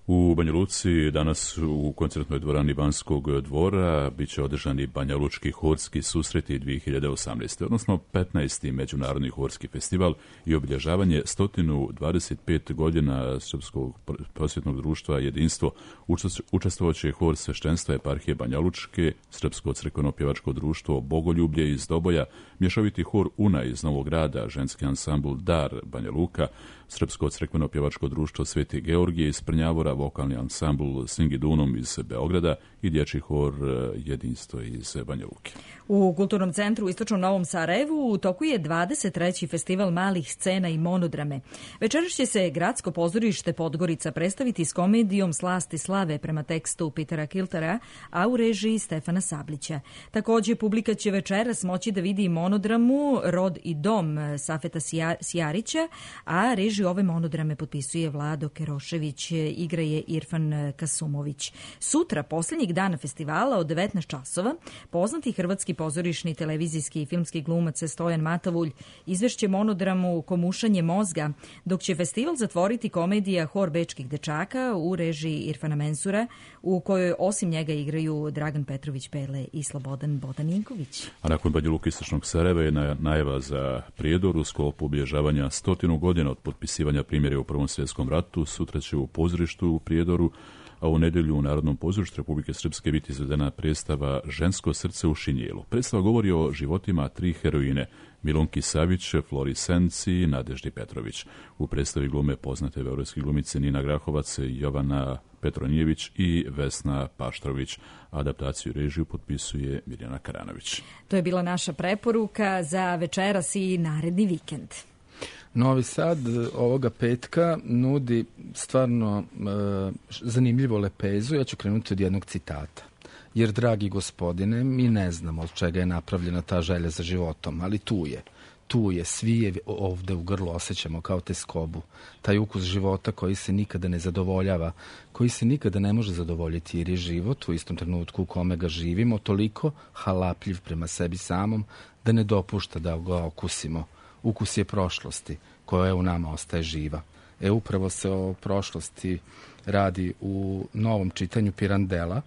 U Banja Luci danas u koncertnoj dvorani Banskog dvora biće održani Banja Lučki horski susreti dvije hiljade osamnaeste. odnosno petnaesti Međunarodni horski festival i obilježavanje sto dvadeset pet godina Srpskog prosvjetnog društva Jedinstvo. Učestvovaće hor sveštenstva eparhije Banja Lučke, Srpsko crkveno-pjevačko društvo Bogoljublje iz Doboja, mješoviti hor Una iz Novog Grada, ženski ansambl Dar Banja Luka, Srpsko crkveno-pjevačko društvo Sveti Georgije iz Prnjavora, vokalni ansambl Singidunum iz Beograda i dječji hor Jedinstvo iz Banja Luke. U Kulturnom centru u Istočnom Novom Sarajevu u toku je dvadeset treći festival malih scena i monodrame. Večeras će se Gradsko pozorište Podgorica predstaviti s komedijom Slasti slave prema tekstu Petera Kiltera, a u režiji Stefana Sablića. Također, publika će večeras moći da vidi monodramu Rod i dom Safeta Sjarića, a režiju ove monodrame potpisuje Vlado Kerošević, igra je Irfan Kasumović. Sutra, posljednjeg dana festivala od devetnaest časova, poznati hrvatski pozorišni, televizijski i filmski glumac Stojan Matavulj izvešće monodramu Komušanje mozga, dok će festival zatvoriti komedija Hor bečkih dečaka u režiji Irfana Mensura, u kojoj osim njega igraju Dragan Petrović Pele i Slobodan Bodaninković. A nakon Banja Luke Istočnog Sarajeva je najava za Prijedor u sklopu obilježavanja stotinu godina od potpisivanja primjera u Prvom svjetskom ratu. Sutra će u pozorištu u Prijedoru, a u nedjelju u Narodnom pozorištu Republike Srpske biti izvedena predstava Žensko srce u šinjelu. Predstava govori o životima tri heroine, Milunki Savić, Flori Senci i Nadeždi Petrović. U predstavi glume poznate beogradske glumice Nina Grahovac, Jovana Petronijević i Vesna Paštrović. Adaptaciju i režiju potpisuje Mirjana Karanović. To je bila naša preporuka za večeras i naredni vikend. Novi Sad ovoga petka nudi stvarno e, zanimljivu lepezu. Ja ću krenuti od jednog citata. Jer, dragi gospodine, mi ne znamo od čega je napravljena ta želja za životom, ali tu je. Tu je, svi je ovde u grlu osjećamo kao teskobu. Taj ukus života koji se nikada ne zadovoljava, koji se nikada ne može zadovoljiti, jer je život u istom trenutku u kome ga živimo toliko halapljiv prema sebi samom da ne dopušta da ga okusimo. Ukus je prošlosti koja u nama ostaje živa. E upravo se o prošlosti radi u novom čitanju Pirandela.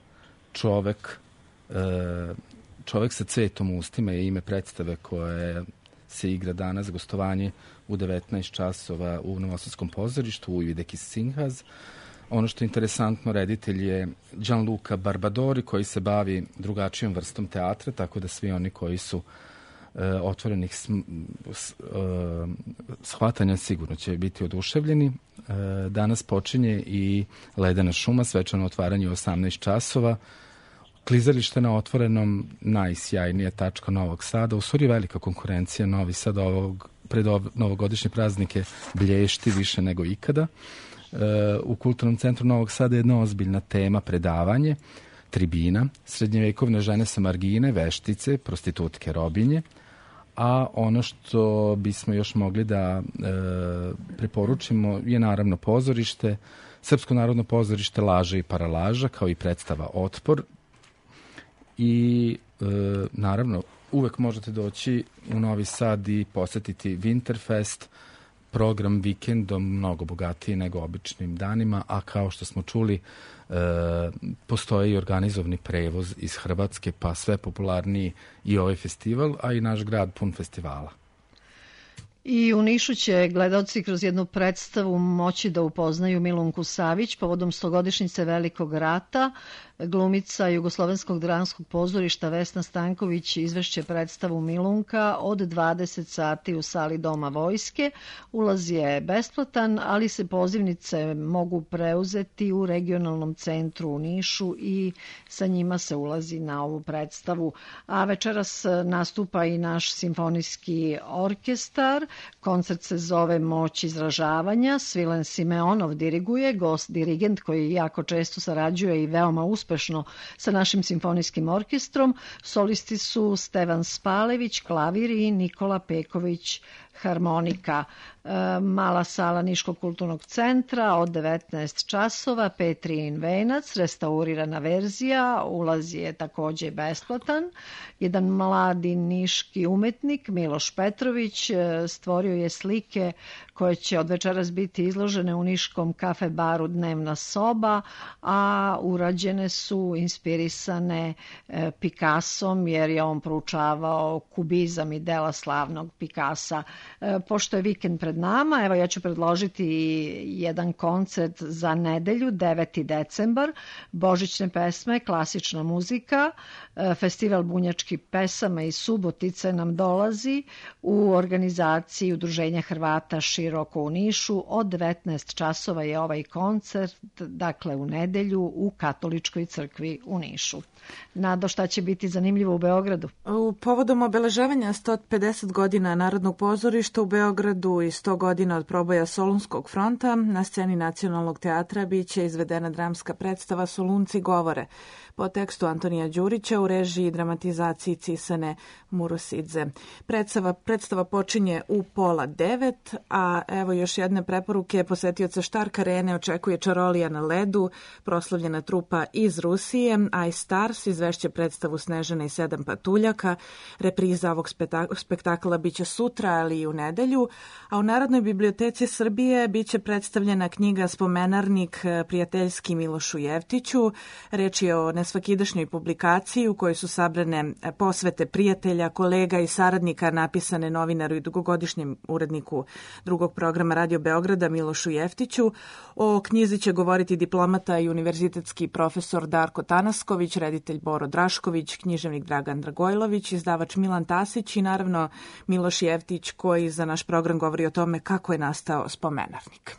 Čovek, e, čovek sa cvetom u ustima je ime predstave koje se igra danas, gostovanje u devetnaest časova u Novosadskom pozorištu u Ivideki Sinhaz. Ono što je interesantno, reditelj je Gianluca Barbadori koji se bavi drugačijom vrstom teatra, tako da svi oni koji su otvorenih shvatanja sigurno će biti oduševljeni. Danas počinje i Ledena šuma, svečano otvaranje u osamnaest časova. Klizalište na otvorenom, najsjajnija tačka Novog Sada. U stvari velika konkurencija. Novi Sad ovog, pred ov, novogodišnje praznike blješti više nego ikada. U Kulturnom centru Novog Sada je jedna ozbiljna tema, predavanje, tribina, srednjevekovne žene sa margine, veštice, prostitutke, robinje. A ono što bismo još mogli da e, preporučimo je naravno pozorište, Srpsko narodno pozorište Laža i paralaža, kao i predstava Otpor. I e, naravno uvek možete doći u Novi Sad i posetiti Winterfest, program vikendom mnogo bogatiji nego običnim danima, a kao što smo čuli, e, postoji i organizovani prevoz iz Hrvatske, pa sve popularniji i ovaj festival, a i naš grad pun festivala. I u Nišu će gledalci kroz jednu predstavu moći da upoznaju Milunku Savić povodom stogodišnjice Velikog rata. Glumica Jugoslovenskog dramskog pozorišta Vesna Stanković izvešće predstavu Milunka od dvadeset sati u sali Doma vojske. Ulaz je besplatan, ali se pozivnice mogu preuzeti u regionalnom centru u Nišu i sa njima se ulazi na ovu predstavu. A večeras nastupa i naš simfonijski orkestar. Koncert se zove Moć izražavanja. Svilen Simeonov diriguje, gost dirigent koji jako često sarađuje i veoma uspešno sa našim simfonijskim orkestrom. Solisti su Stevan Spalević, klavir i Nikola Peković, harmonika. E, mala sala Niškog kulturnog centra od devetnaest časova, Petrijin venac, restaurirana verzija, ulaz je takođe besplatan. Jedan mladi niški umetnik, Miloš Petrović, stvorio je slike koje će od večeras biti izložene u niškom kafe baru Dnevna soba, a urađene su inspirisane e, Picassom, jer je on proučavao kubizam i dela slavnog Picassa. E, pošto je vikend pred nama, evo ja ću predložiti jedan koncert za nedelju, deveti decembar, božićne pesme, klasična muzika, e, festival bunjačkih pesama iz Subotice nam dolazi u organizaciji Udruženja Hrvata široko u Nišu. Od devetnaest časova je ovaj koncert, dakle u nedelju u Katoličkoj crkvi u Nišu. Nado, šta će biti zanimljivo u Beogradu? U povodom obeležavanja sto pedeset godina Narodnog pozorišta u Beogradu i sto godina od proboja Solunskog fronta, na sceni Nacionalnog teatra biće izvedena dramska predstava Solunci govore, po tekstu Antonija Đurića u režiji i dramatizaciji Cisane Murosidze. Predstava, predstava počinje u pola devet, a evo još jedne preporuke. Posetioca Štark Arene očekuje Čarolija na ledu, proslavljena trupa iz Rusije, Ice Stars izvešće predstavu Snežana i sedam patuljaka. Repriza ovog spektakla biće sutra, ali i u nedelju, a u Narodnoj biblioteci Srbije biće predstavljena knjiga Spomenarnik prijateljski Milošu Jevtiću. Reč je o nesvakidašnjoj publikaciji u kojoj su sabrane posvete prijatelja, kolega i saradnika napisane novinaru i dugogodišnjem uredniku drugog programa Radio Beograda Milošu Jeftiću. O knjizi će govoriti diplomata i univerzitetski profesor Darko Tanasković, reditelj Boro Drašković, književnik Dragan Dragojlović, izdavač Milan Tasić i naravno Miloš Jeftić, koji za naš program govori o tome kako je nastao Spomenarnik.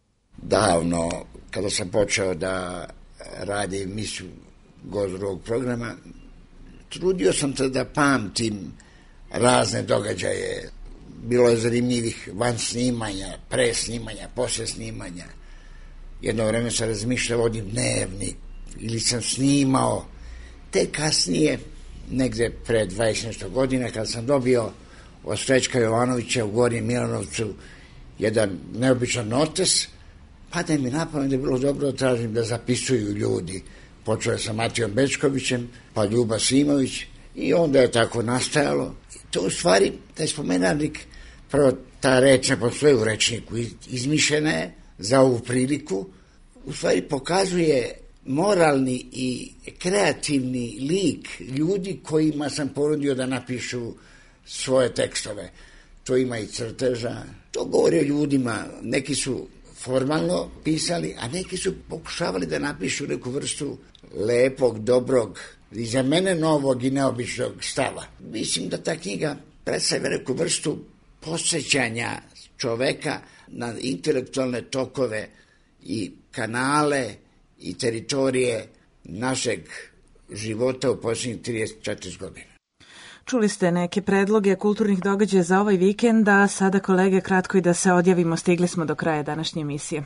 Davno, kada sam počeo da radim emisiju gost drugog programa, trudio sam se da pamtim razne događaje. Bilo je zanimljivih van snimanja, pre snimanja, posle snimanja. Jedno vreme sam razmišljao, vodim dnevnik ili sam snimao. Te kasnije, negde pre dvadeset nešto godina, kad sam dobio od Srećka Jovanovića u Gornjem Milanovcu jedan neobičan notes, pada mi na pamet da je bilo dobro da tražim da zapisuju ljudi. Počeo sam Matijom Bečkovićem, pa Ljuba Simović i onda je tako nastajalo. To u stvari, taj Spomenarnik, prvo ta reč ne postoji u rečniku, izmišljena je za ovu priliku, u stvari pokazuje moralni i kreativni lik ljudi kojima sam ponudio da napišu svoje tekstove. To ima i crteža, to govori o ljudima, neki su formalno pisali, a neki su pokušavali da napišu neku vrstu lepog, dobrog i za mene novog i neobičnog stava. Mislim da ta knjiga predstavlja neku vrstu posjećanja čoveka na intelektualne tokove i kanale i teritorije našeg života u posljednjih trideset četiri godine. Čuli ste neke predloge kulturnih događaja za ovaj vikend, a sada kolege kratko i da se odjavimo, stigli smo do kraja današnje emisije.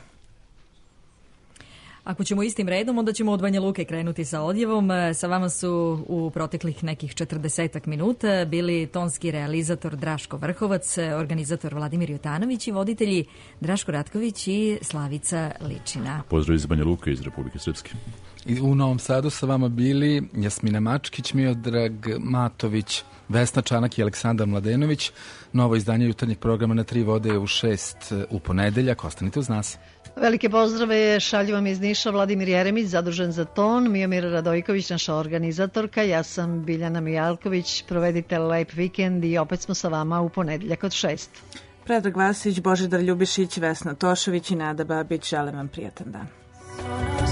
Ako ćemo istim redom, onda ćemo od Banja Luke krenuti sa odjevom. Sa vama su u proteklih nekih četrdesetak minuta bili tonski realizator Draško Vrhovac, organizator Vladimir Jotanović i voditelji Draško Ratković i Slavica Ličina. Pozdrav iz Banja Luke, iz Republike Srpske. I u Novom Sadu sa vama bili Jasmina Mačkić, Miodrag Matović, Vesna Čanak i Aleksandar Mladenović. Novo izdanje jutarnjeg programa na tri vode je u šest u ponedeljak. Ostanite uz nas. Velike pozdrave šalju vam iz Niša Vladimir Jeremić, zadužen za ton, Miomir Radojković, naša organizatorka, ja sam Biljana Mijalković, provedite lep vikend i opet smo sa vama u ponedeljak od šest. Predrag Vasić, Božidar Ljubišić, Vesna Tošović i Nada Babić, želim vam prijatan dan.